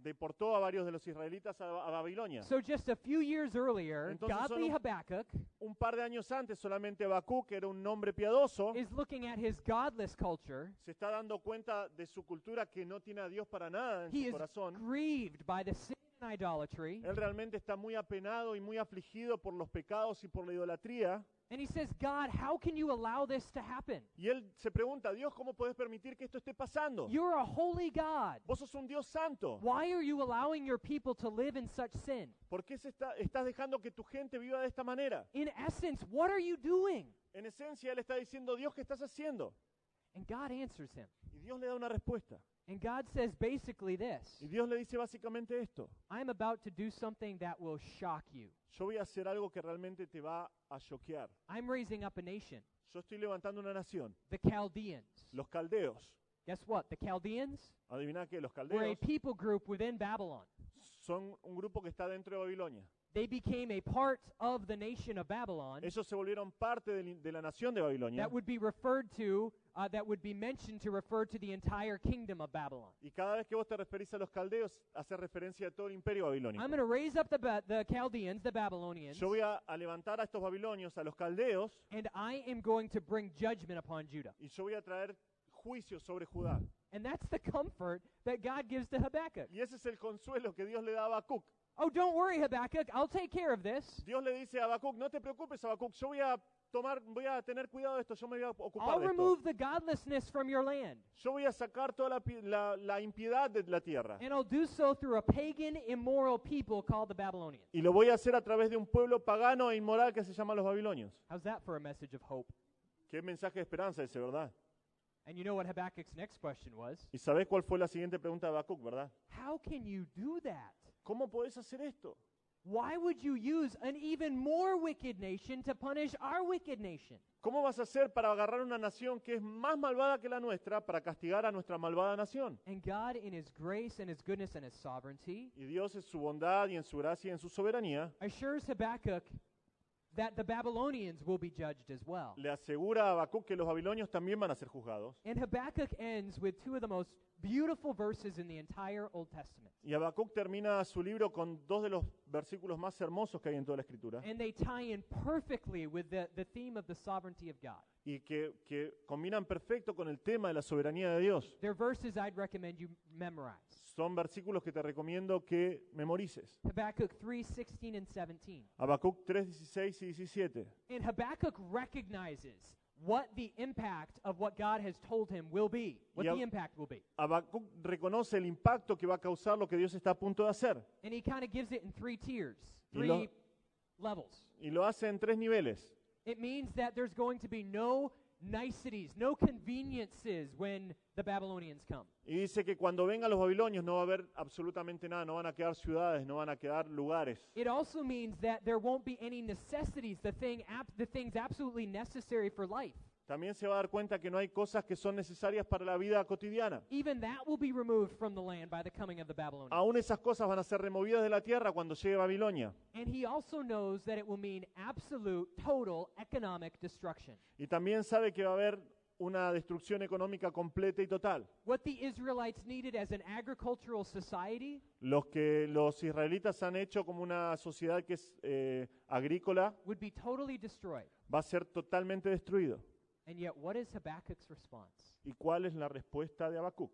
deportó a varios de los israelitas a, a Babilonia. So just a few years earlier, Entonces godly solo- Habakkuk Un par de años antes, solamente Habacuc, que era un hombre piadoso, is looking at his godless culture. se está dando cuenta de su cultura que no tiene a Dios para nada en He su is corazón. grieved by the sin and idolatry. Él realmente está muy apenado y muy afligido por los pecados y por la idolatría. And he says, God, how can you allow this to happen? Y él se pregunta, Dios, ¿cómo puedes permitir que esto esté pasando? You're a holy God. Vos sos un Dios santo. Why are you allowing your people to live in such sin? ¿Por qué se está- estás dejando que tu gente viva de esta manera? In essence, what are you doing? En esencia, él está diciendo, Dios, ¿qué estás haciendo? And God answers him. Y Dios le da una respuesta. And God says basically this: Y Dios le dice básicamente esto. I'm about to do something that will shock you. Yo voy a hacer algo que realmente te va a choquear. I'm raising up a nation, Yo estoy levantando una nación. the Chaldeans. Los caldeos. Guess what? The Chaldeans Adivina que los were a caldeos people group within Babylon. son un grupo que está dentro de Babilonia. They became a part of the nation of Babylon Ellos se volvieron parte de, de la nación de Babilonia. that would be referred to, uh, that would be mentioned to refer to the entire kingdom of Babylon. Y cada vez que vos te referís a los caldeos, hace referencia a todo el imperio babilónico. I'm going to raise up the, ba- the Chaldeans, the Babylonians, Yo voy a, a levantar a estos babilonios, a los caldeos, and I am going to bring judgment upon Judah. y yo voy a traer juicio sobre Judá. And that's the comfort that God gives to Habakkuk. Y ese es el consuelo que Dios le da a Habacuc. Oh, don't worry, Habakkuk, I'll take care of this. Dios le dice a Habacuc, no te preocupes, Habacuc, yo voy a tomar, voy a tener cuidado de esto, yo me voy a ocupar I'll de esto. remove the godlessness from your land, Yo voy a sacar toda la, pi- la, la impiedad de la tierra. and I'll do so through a pagan, immoral people called the Babylonians. Y lo voy a hacer a través de un pueblo pagano e inmoral que se llama los babilonios. How's that for a message of hope? Qué mensaje de esperanza ese, ¿verdad? And you know what Habakkuk's next question was? Y sabés cuál fue la siguiente pregunta de Habacuc, ¿verdad? How can you do that? ¿Cómo podés hacer esto? Why would you use an even more wicked nation to punish our wicked nation? ¿Cómo vas a hacer para agarrar una nación que es más malvada que la nuestra para castigar a nuestra malvada nación? And God, in His grace and His goodness and His sovereignty, Y Dios en su bondad y en su gracia y en su soberanía assures Habakkuk that the Babylonians will be judged as well. le asegura a Habacuc que los babilonios también van a ser juzgados. And Habakkuk ends with two of the most beautiful verses in the entire Old Testament. Y Habacuc termina su libro con dos de los versículos más hermosos que hay en toda la Escritura And they tie in perfectly with the, the theme of the sovereignty of God. y que, que combinan perfecto con el tema de la soberanía de Dios. They're verses I'd recommend you memorize. Son versículos que te recomiendo que memorices. Habakkuk three, sixteen, and seventeen. Habacuc tres, dieciséis y diecisiete. And Habakkuk recognizes what the impact of what God has told him will be, what Y Hab- the impact will be. Habacuc reconoce el impacto que va a causar lo que Dios está a punto de hacer. And he kind of gives it in three tiers, Y three lo- levels. Y lo hace en tres niveles. It means that there's going to be no niceties, no conveniences when the Babylonians come. Y dice que cuando vengan los babilonios no va a haber absolutamente nada, no van a quedar ciudades, no van a quedar lugares. It also means that there won't be any necessities, the thing, ab- the things absolutely necessary for life. También se va a dar cuenta que no hay cosas que son necesarias para la vida cotidiana. Even that will be removed from the land by the coming of the Babylonians. Aún esas cosas van a ser removidas de la tierra cuando llegue Babilonia. And he also knows that it will mean absolute, total economic destruction. Y también sabe que va a haber una destrucción económica completa y total. What the Israelites needed as an agricultural society Los que los israelitas han hecho como una sociedad que es eh, agrícola would be totally destroyed. va a ser totalmente destruido. And yet, what is Habakkuk's response? ¿Y cuál es la respuesta de Habacuc?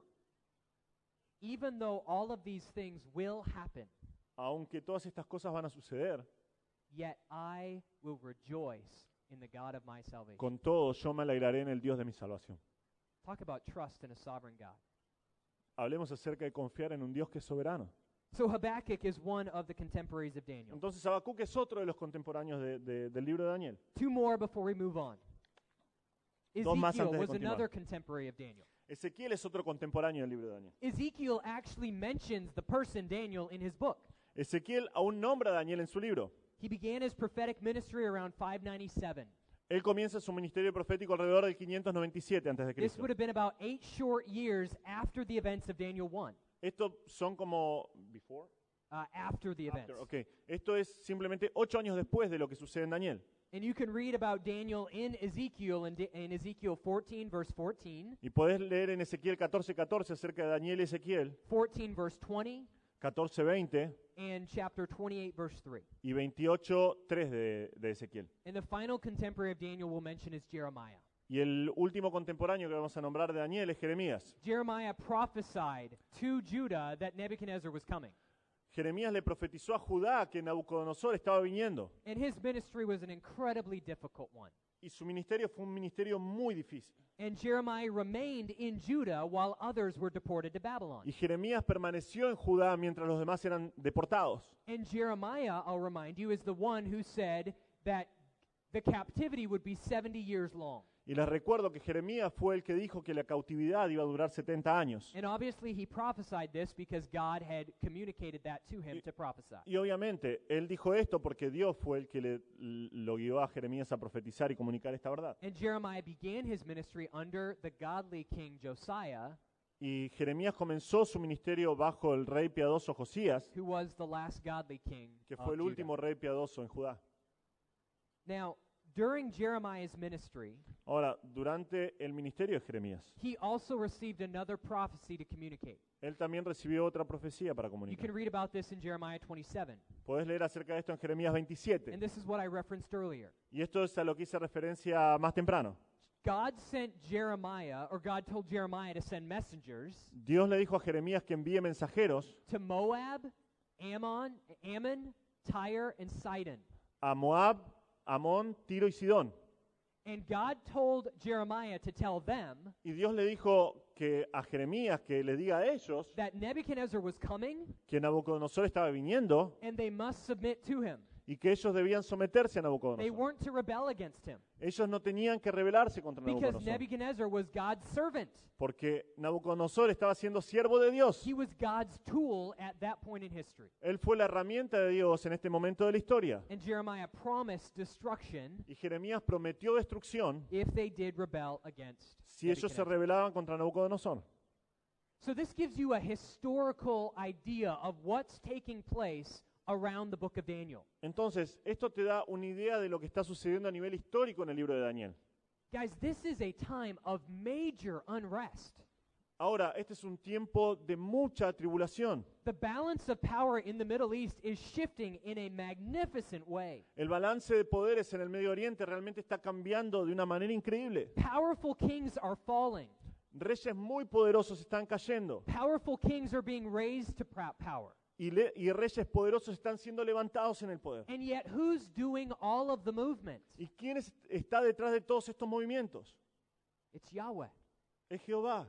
Even though all of these things will happen, Aunque todas estas cosas van a suceder, yet I will rejoice in the God of my salvation. con todo yo me alegraré en el Dios de mi salvación. Talk about trust in a sovereign God. Hablemos acerca de confiar en un Dios que es soberano. So Habakkuk is one of the contemporaries of Daniel. Entonces Habacuc es otro de los contemporáneos de- de- del libro de Daniel. Two more before we move on. Dos más Ezekiel antes de was continuar. another contemporary of Daniel. Ezequiel es otro contemporáneo del libro de Daniel. Ezekiel actually mentions the person Daniel in his book. Ezequiel aún nombra a Daniel en su libro. He began his prophetic ministry around five ninety-seven. Él comienza su ministerio profético alrededor del quinientos noventa y siete antes de This Cristo. would have been about eight short years after the events of Daniel one. Estos son como before, Uh, after the events. after, okay. Esto es simplemente ocho años después de lo que sucede en Daniel. And you can read about Daniel in Ezekiel, in, in Ezekiel fourteen, verse fourteen, Y podés leer en Ezequiel catorce catorce acerca de Daniel y Ezequiel, fourteen, verse twenty, catorce, veinte and chapter twenty-eight, verse three. y veintiocho, tres de, de Ezequiel. And the final contemporary of Daniel we'll mention is Jeremiah. Y el último contemporáneo que vamos a nombrar de Daniel es Jeremías. Jeremiah prophesied to Judah that Nebuchadnezzar was coming. Jeremías le profetizó a Judá que Nabucodonosor estaba viniendo. And his ministry was an incredibly difficult one. Y su ministerio fue un ministerio muy difícil. And Jeremiah remained in Judah while others were deported to Babylon. Y Jeremías permaneció en Judá mientras los demás eran deportados. And Jeremiah, I'll remind you, is the one who said that the captivity would be seventy years long. Y les recuerdo que Jeremías fue el que dijo que la cautividad iba a durar setenta años. And obviously he prophesied this because God had communicated that to him to prophesy. Y obviamente, él dijo esto porque Dios fue el que le, lo guió a Jeremías a profetizar y comunicar esta verdad. And Jeremiah began his ministry under the godly king Josiah, Y Jeremías comenzó su ministerio bajo el rey piadoso Josías, who was the last godly king que of fue el Judah. último rey piadoso en Judá. Now, during Jeremiah's ministry, Ahora, durante el ministerio de Jeremías, he also received another prophecy to communicate. él también recibió otra profecía para You comunicar. can read about this in Jeremiah twenty-seven. Puedes leer acerca de esto en Jeremías veintisiete. And this is what I referenced earlier. Y esto es a lo que hice referencia más temprano. God sent Jeremiah, or God told Jeremiah to send messengers Dios le dijo a Jeremías que envíe mensajeros to Moab, Ammon, Ammon, Tyre, and Sidon. a Moab, Amón, Tiro y Sidón. And God told Jeremiah to tell them Y Dios le dijo que a Jeremías que le diga a ellos that Nebuchadnezzar was coming que Nabucodonosor estaba viniendo and they must submit to him. y que ellos debían someterse a They Nabucodonosor. weren't to rebel against him Ellos no tenían que rebelarse contra because Nabucodonosor, Nebuchadnezzar was God's servant. porque Nabucodonosor estaba siendo siervo de Dios. He was God's tool at that point in history. Él fue la herramienta de Dios en este momento de la historia. And Jeremiah promised destruction Y Jeremías prometió destrucción if they did rebel against si ellos se Nebuchadnezzar. rebelaban contra Nabucodonosor. So this gives you a historical idea of what's taking place around the book of Daniel. Entonces, esto te da una idea de lo que está sucediendo a nivel histórico en el libro de Daniel. Guys, this is a time of major unrest. Ahora, este es un tiempo de mucha tribulación. The balance of power in the Middle East is shifting in a magnificent way. El balance de poderes en el Medio Oriente realmente está cambiando de una manera increíble. Powerful kings are falling. Reyes muy poderosos están cayendo Powerful kings are being raised to prou- power. y, le- y reyes poderosos están siendo levantados en el poder. And yet, who's doing all of the movement? ¿Y quién es- está detrás de todos estos movimientos? It's Yahweh. Es Jehová,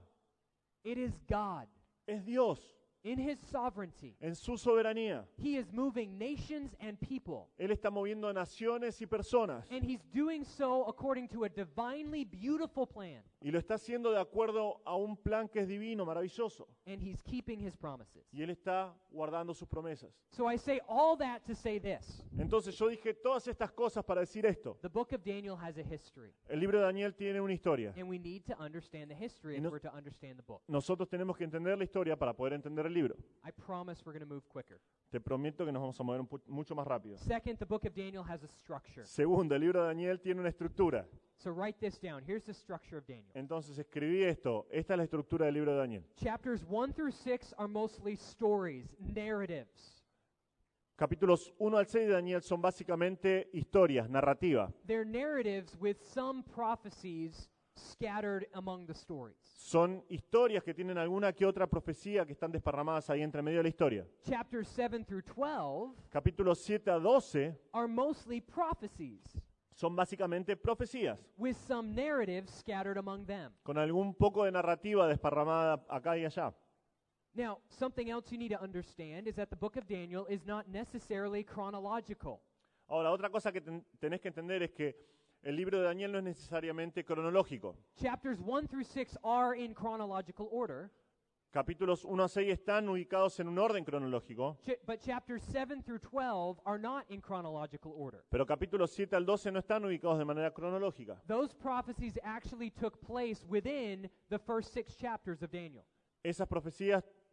It is God. es Dios, In his sovereignty, en su soberanía. he is moving nations and people. Él está moviendo a naciones y personas And he's doing so according to a divinely beautiful plan. y lo está haciendo de acuerdo a un plan que es divino, maravilloso. And he's keeping his promises. Y Él está guardando sus promesas. So I say all that to say this. Entonces yo dije todas estas cosas para decir esto. The book of Daniel has a history. El libro de Daniel tiene una historia. And we need to understand the history Y if nos- we're to understand the book. Nosotros tenemos que entender la historia para poder entender el libro. I promise we're going to move quicker. Te prometo que nos vamos a mover un pu- mucho más rápido. Second, the book of Daniel has a structure. Segundo, el libro de Daniel tiene una estructura. So write this down. Here's the structure of Daniel. Entonces escribí esto. Esta es la estructura del libro de Daniel. Chapters one through six are mostly stories, narratives. Capítulos uno al seis de Daniel son básicamente historias, narrativa. They're narratives with some prophecies scattered among the stories. Son historias que tienen alguna que otra profecía que están desparramadas ahí entre medio de la historia. Chapters seven through twelve Capítulos siete a doce are mostly prophecies son básicamente profecías, with some narratives scattered among them. con algún poco de narrativa desparramada acá y allá. Now, something else you need to understand is that the book of Daniel is not necessarily chronological. Ahora, otra cosa que ten- tenés que entender es que el libro de Daniel no es necesariamente cronológico. Chapters one through six are in chronological order, Capítulos uno a seis están ubicados en un orden cronológico, ch- but chapters seven through twelve are not in chronological order. pero capítulos siete al doce no están ubicados de manera cronológica. Those prophecies actually took place within the first six chapters of Daniel. Esas profecías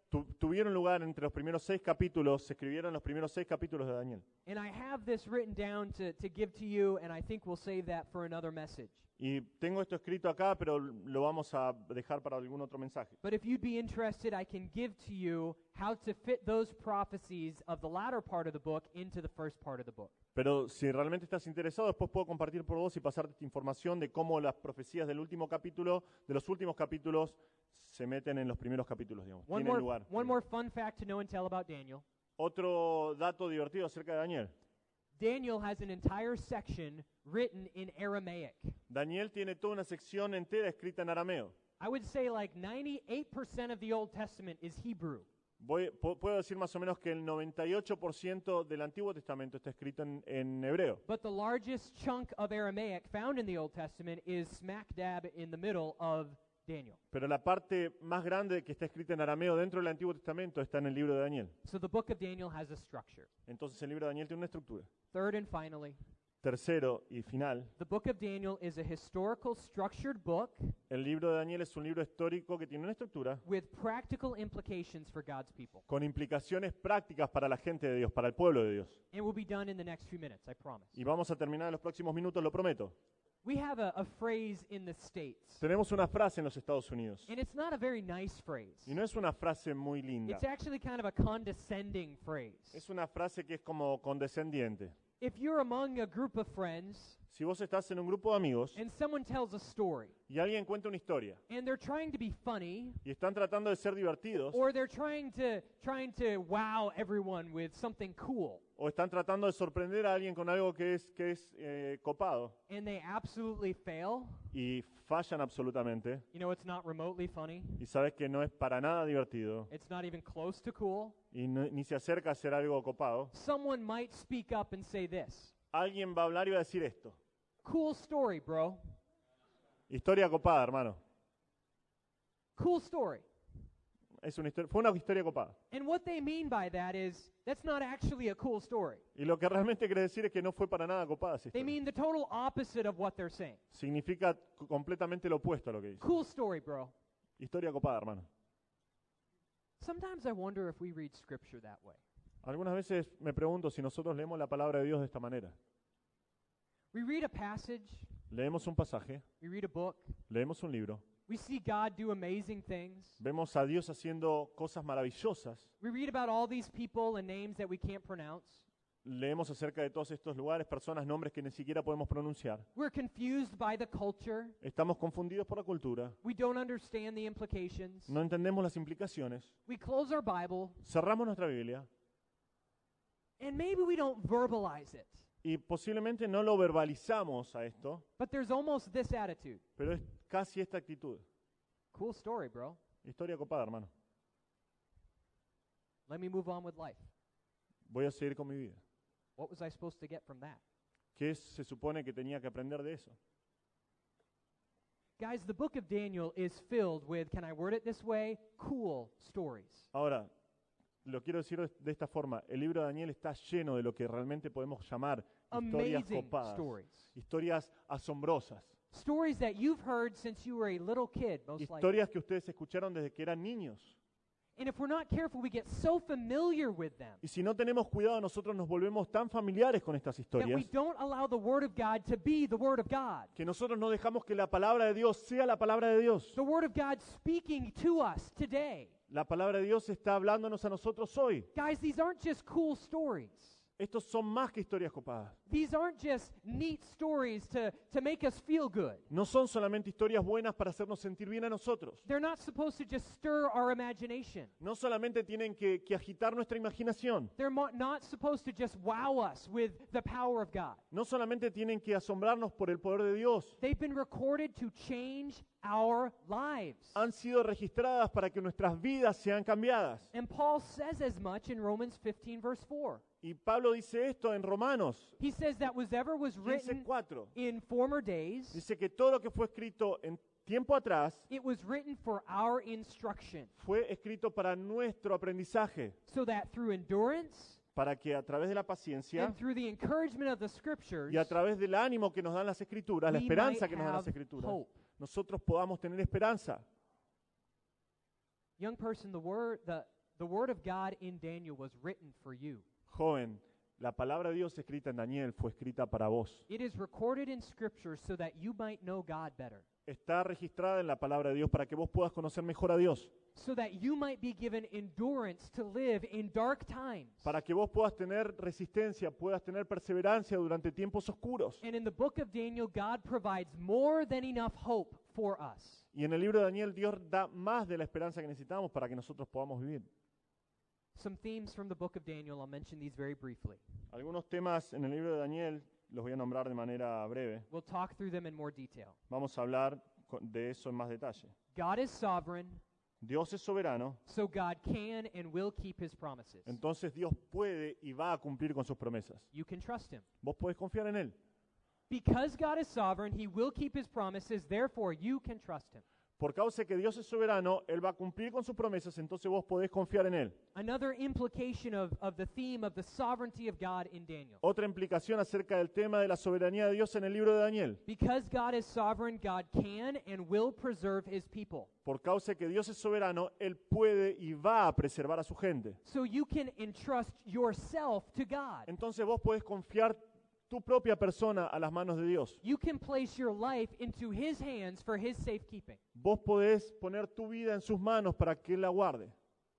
tu- tuvieron lugar entre los primeros seis capítulos, se escribieron los primeros seis capítulos de Daniel. And I have this written down to, to give to you, and I think we'll save that for another message. Y tengo esto escrito acá, pero lo vamos a dejar para algún otro mensaje. But if you'd be interested, I can give to you how to fit those prophecies of the latter part of the book into the first part of the book. Pero si realmente estás interesado, después puedo compartir por vos y pasarte esta información de cómo las profecías del último capítulo, de los últimos capítulos, se meten en los primeros capítulos, digamos. One Tienen more, lugar. one more fun fact to know and tell about Daniel. Otro dato divertido acerca de Daniel. Daniel has an entire section written in Aramaic. Daniel tiene toda una sección entera escrita en arameo. I would say like ninety-eight percent of the Old Testament is Hebrew. Voy- pu- puedo decir más o menos que el noventa y ocho por ciento del Antiguo Testamento está escrito en, en hebreo. But the largest chunk of Aramaic found in the Old Testament is smack dab in the middle of Daniel. Pero la parte más grande que está escrita en arameo dentro del Antiguo Testamento está en el libro de Daniel. So the book of Daniel has a structure. Entonces el libro de Daniel tiene una estructura. Third and finally, Tercero y final, the book of Daniel is a historical structured book el libro de Daniel es un libro histórico que tiene una estructura with practical implications for God's people. con implicaciones prácticas para la gente de Dios, para el pueblo de Dios. And we'll be done in the next few minutes, I promise. Y vamos a terminar en los próximos minutos, lo prometo. We have a, a phrase in the States, Tenemos una frase en los Estados Unidos. and it's not a very nice phrase. Y no es una frase muy linda. It's actually kind of a condescending phrase. Es una frase que es como condescendiente. If you're among a group of friends Si vos estás en un grupo de amigos and someone tells a story y alguien cuenta una historia and they're trying to be funny y están tratando de ser divertidos or they're trying to trying to wow everyone with something cool o están tratando de sorprender a alguien con algo que es, que es eh, copado and they absolutely fail, y fallan absolutamente you know it's not remotely funny, y sabes que no es para nada divertido it's not even close to cool, y no- ni se acerca a ser algo copado, someone might speak up and say this, alguien va a hablar y va a decir esto. cool story, bro, Historia copada, hermano. cool story. Es una histo- fue una historia copada. And what they mean by that is that's not actually a cool story. Y lo que realmente quiere decir es que no fue para nada copada esa They historia. mean the total opposite of what they're saying. Significa c- completamente lo opuesto a lo que dice. Cool story, bro. Historia copada, hermano. Sometimes I wonder if we read scripture that way. Algunas veces me pregunto si nosotros leemos la palabra de Dios de esta manera. We read a passage, Leemos un pasaje, we read a book, leemos un libro, we see God do amazing things. vemos a Dios haciendo cosas maravillosas, We read about all these people and names that we can't pronounce. leemos acerca de todos estos lugares, personas, nombres que ni siquiera podemos pronunciar. We're confused by the culture. Estamos confundidos por la cultura, We don't understand the implications. no entendemos las implicaciones, We close our Bible, cerramos nuestra Biblia and maybe we don't verbalize it. y posiblemente no lo verbalizamos a esto, But there's almost this attitude. pero es casi esta actitud. Cool story, bro. Historia copada, hermano. Let me move on with life. Voy a seguir con mi vida. What was I supposed to get from that? ¿Qué se supone que tenía que aprender de eso? Guys, the book of Daniel is filled with, can I word it this way? Cool stories. Ahora, lo quiero decir de- de esta forma. El libro de Daniel está lleno de lo que realmente podemos llamar historias Amazing copadas, stories. historias asombrosas, Stories that you've heard since you were a little kid, most likely. historias que ustedes escucharon desde que eran niños. And if we're not careful, we get so familiar with them Y si no tenemos cuidado, nosotros nos volvemos tan familiares con estas that we historias don't allow the Word of God to be the Word of God. que nosotros no dejamos que la palabra de Dios sea la palabra de Dios. The Word of God speaking to us today. La palabra de Dios está hablándonos a nosotros hoy. Guys, these aren't just cool stories. Estos son más que historias copadas. These aren't just neat stories to, to make us feel good. No son solamente historias buenas para hacernos sentir bien a nosotros. They're not supposed to just stir our imagination. No solamente tienen que, que agitar nuestra imaginación. They're mo- not supposed to just wow us with the power of God. No solamente tienen que asombrarnos por el poder de Dios. They've been recorded to change our lives. Han sido registradas para que nuestras vidas sean cambiadas. And Paul says as much in Romans fifteen, verse four. Y Pablo dice esto en Romanos He says that whatever was written quince cuatro. in former days, Dice que todo lo que fue escrito en tiempo atrás it was written for our instruction, fue escrito para nuestro aprendizaje, so that through endurance para que a través de la paciencia and through the encouragement of the scriptures, y a través del ánimo que nos dan las escrituras, la we esperanza might que nos dan las have escrituras, hope. nosotros podamos tener esperanza. Young person, the word, the The word of God in Daniel was written for you. Joven, la palabra de Dios escrita en Daniel fue escrita para vos. It is recorded in Scripture so that you might know God better, Está registrada en la palabra de Dios para que vos puedas conocer mejor a Dios, so that you might be given endurance to live in dark times. para que vos puedas tener resistencia, puedas tener perseverancia durante tiempos oscuros. And in the book of Daniel, God provides more than enough hope for us. Y en el libro de Daniel, Dios da más de la esperanza que necesitamos para que nosotros podamos vivir. Some themes from the book of Daniel, I'll mention these very briefly. Algunos temas en el libro de Daniel los voy a nombrar de manera breve. We'll talk through them in more detail. Vamos a hablar co- de eso en más detalle. God is sovereign, Dios es soberano, so God can and will keep his promises. entonces Dios puede y va a cumplir con sus promesas. You can trust him. Vos podés confiar en Él. Because God is sovereign, he will keep his promises, therefore you can trust him. Por causa de que Dios es soberano, Él va a cumplir con sus promesas, entonces vos podés confiar en Él. Another implication of, of the theme of the sovereignty of God in Daniel. Otra implicación acerca del tema de la soberanía de Dios en el libro de Daniel. Because God is sovereign, God can and will preserve his people. Por causa de que Dios es soberano, Él puede y va a preservar a su gente. So you can entrust yourself to God. Entonces vos podés confiar tu propia persona a las manos de Dios. You can place your life into his hands for his safekeeping. Vos podés poner tu vida en sus manos para que Él la guarde.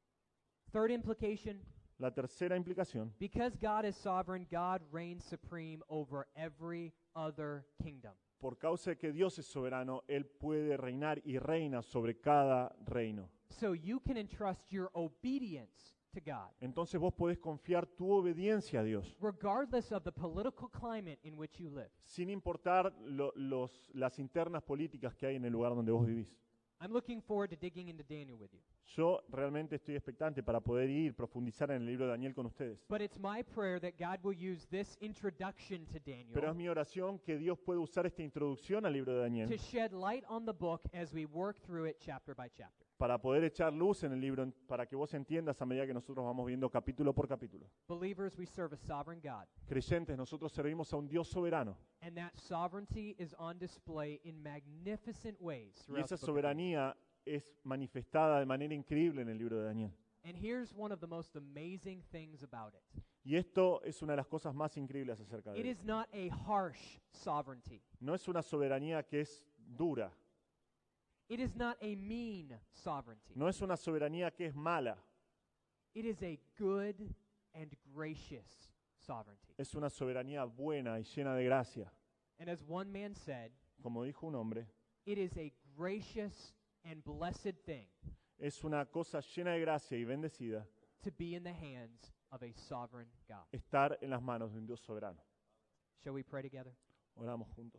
Third implication, La tercera implicación. because God is sovereign, God reigns supreme over every other kingdom. Por causa de que Dios es soberano, Él puede reinar y reina sobre cada reino. So you can entrust your obedience to God, Entonces vos podés confiar tu obediencia a Dios, regardless of the political climate in which you live. sin importar lo- los, las internas políticas que hay en el lugar donde vos vivís. I'm looking forward to digging into Daniel with you. Yo realmente estoy expectante para poder ir, profundizar en el libro de Daniel con ustedes. But it's my prayer that God will use this introduction to Pero es Daniel mi oración que Dios pueda usar esta introducción al libro de to Daniel shed light on the book as we work through it chapter by chapter. para poder echar luz en el libro, en- para que vos entiendas a medida que nosotros vamos viendo capítulo por capítulo. Believers, we serve a sovereign God, Creyentes, nosotros servimos a un Dios soberano and that sovereignty is on display in magnificent ways y throughout esa the book of Daniel. soberanía es manifestada de manera increíble en el libro de Daniel. And here's one of the most amazing things about it. Y esto es una de las cosas más increíbles acerca de It él. is not a harsh sovereignty. No es una soberanía que es dura, It is not a mean sovereignty. no es una soberanía que es mala, It is a good and gracious sovereignty. es una soberanía buena y llena de gracia. And as one man said, Como dijo un hombre, it is a gracious and blessed thing es una cosa llena de gracia y bendecida to be in the hands of a sovereign God. estar en las manos de un Dios soberano. Shall we pray together? Oramos juntos.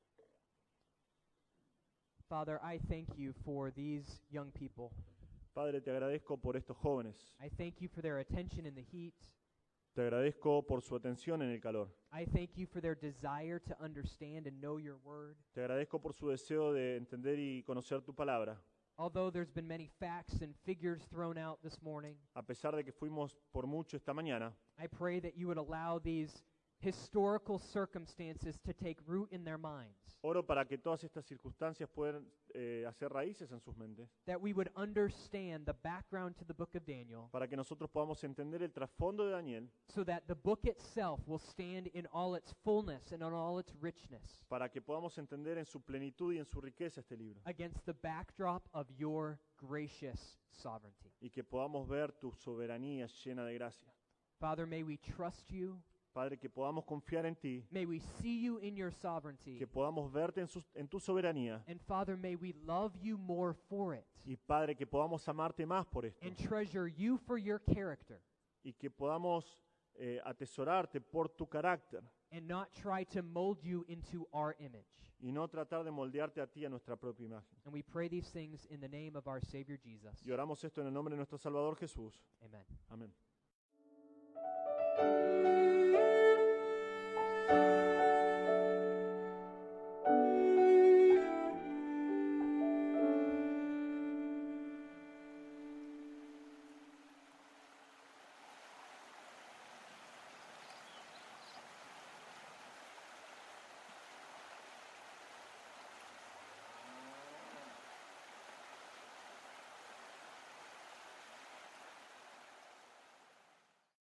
Father, I thank you for these young people. Padre, te agradezco por estos jóvenes. I thank you for their attention in the heat. Te agradezco por su atención en el calor. I thank you for their desire to understand and know your word. Te agradezco por su deseo de entender y conocer tu palabra. Although there's been many facts and figures thrown out this morning, A pesar de que fuimos por mucho esta mañana, I pray that you would allow these historical circumstances to take root in their minds, oro para que todas estas circunstancias puedan eh, hacer raíces en sus mentes, that we would understand the background to the book of Daniel, para que nosotros podamos entender el trasfondo de Daniel, so that the book itself will stand in all its fullness and in all its richness para que podamos entender en su plenitud y en su riqueza este libro, against the backdrop of your gracious sovereignty. y que podamos ver tu soberanía llena de gracia. Father, may we trust you. Padre, que podamos confiar en ti, May we see you in your sovereignty. que podamos verte en, sus- en tu soberanía, And Father, may we love you more for it y Padre, que podamos amarte más por esto, and treasure you for your character y que podamos eh, atesorarte por tu carácter, and not try to mold you into our image. y no tratar de moldearte a ti a nuestra propia imagen. And we pray these things in the name of our Savior Jesus. Y oramos esto en el nombre de nuestro Salvador Jesús. Amen. Amén.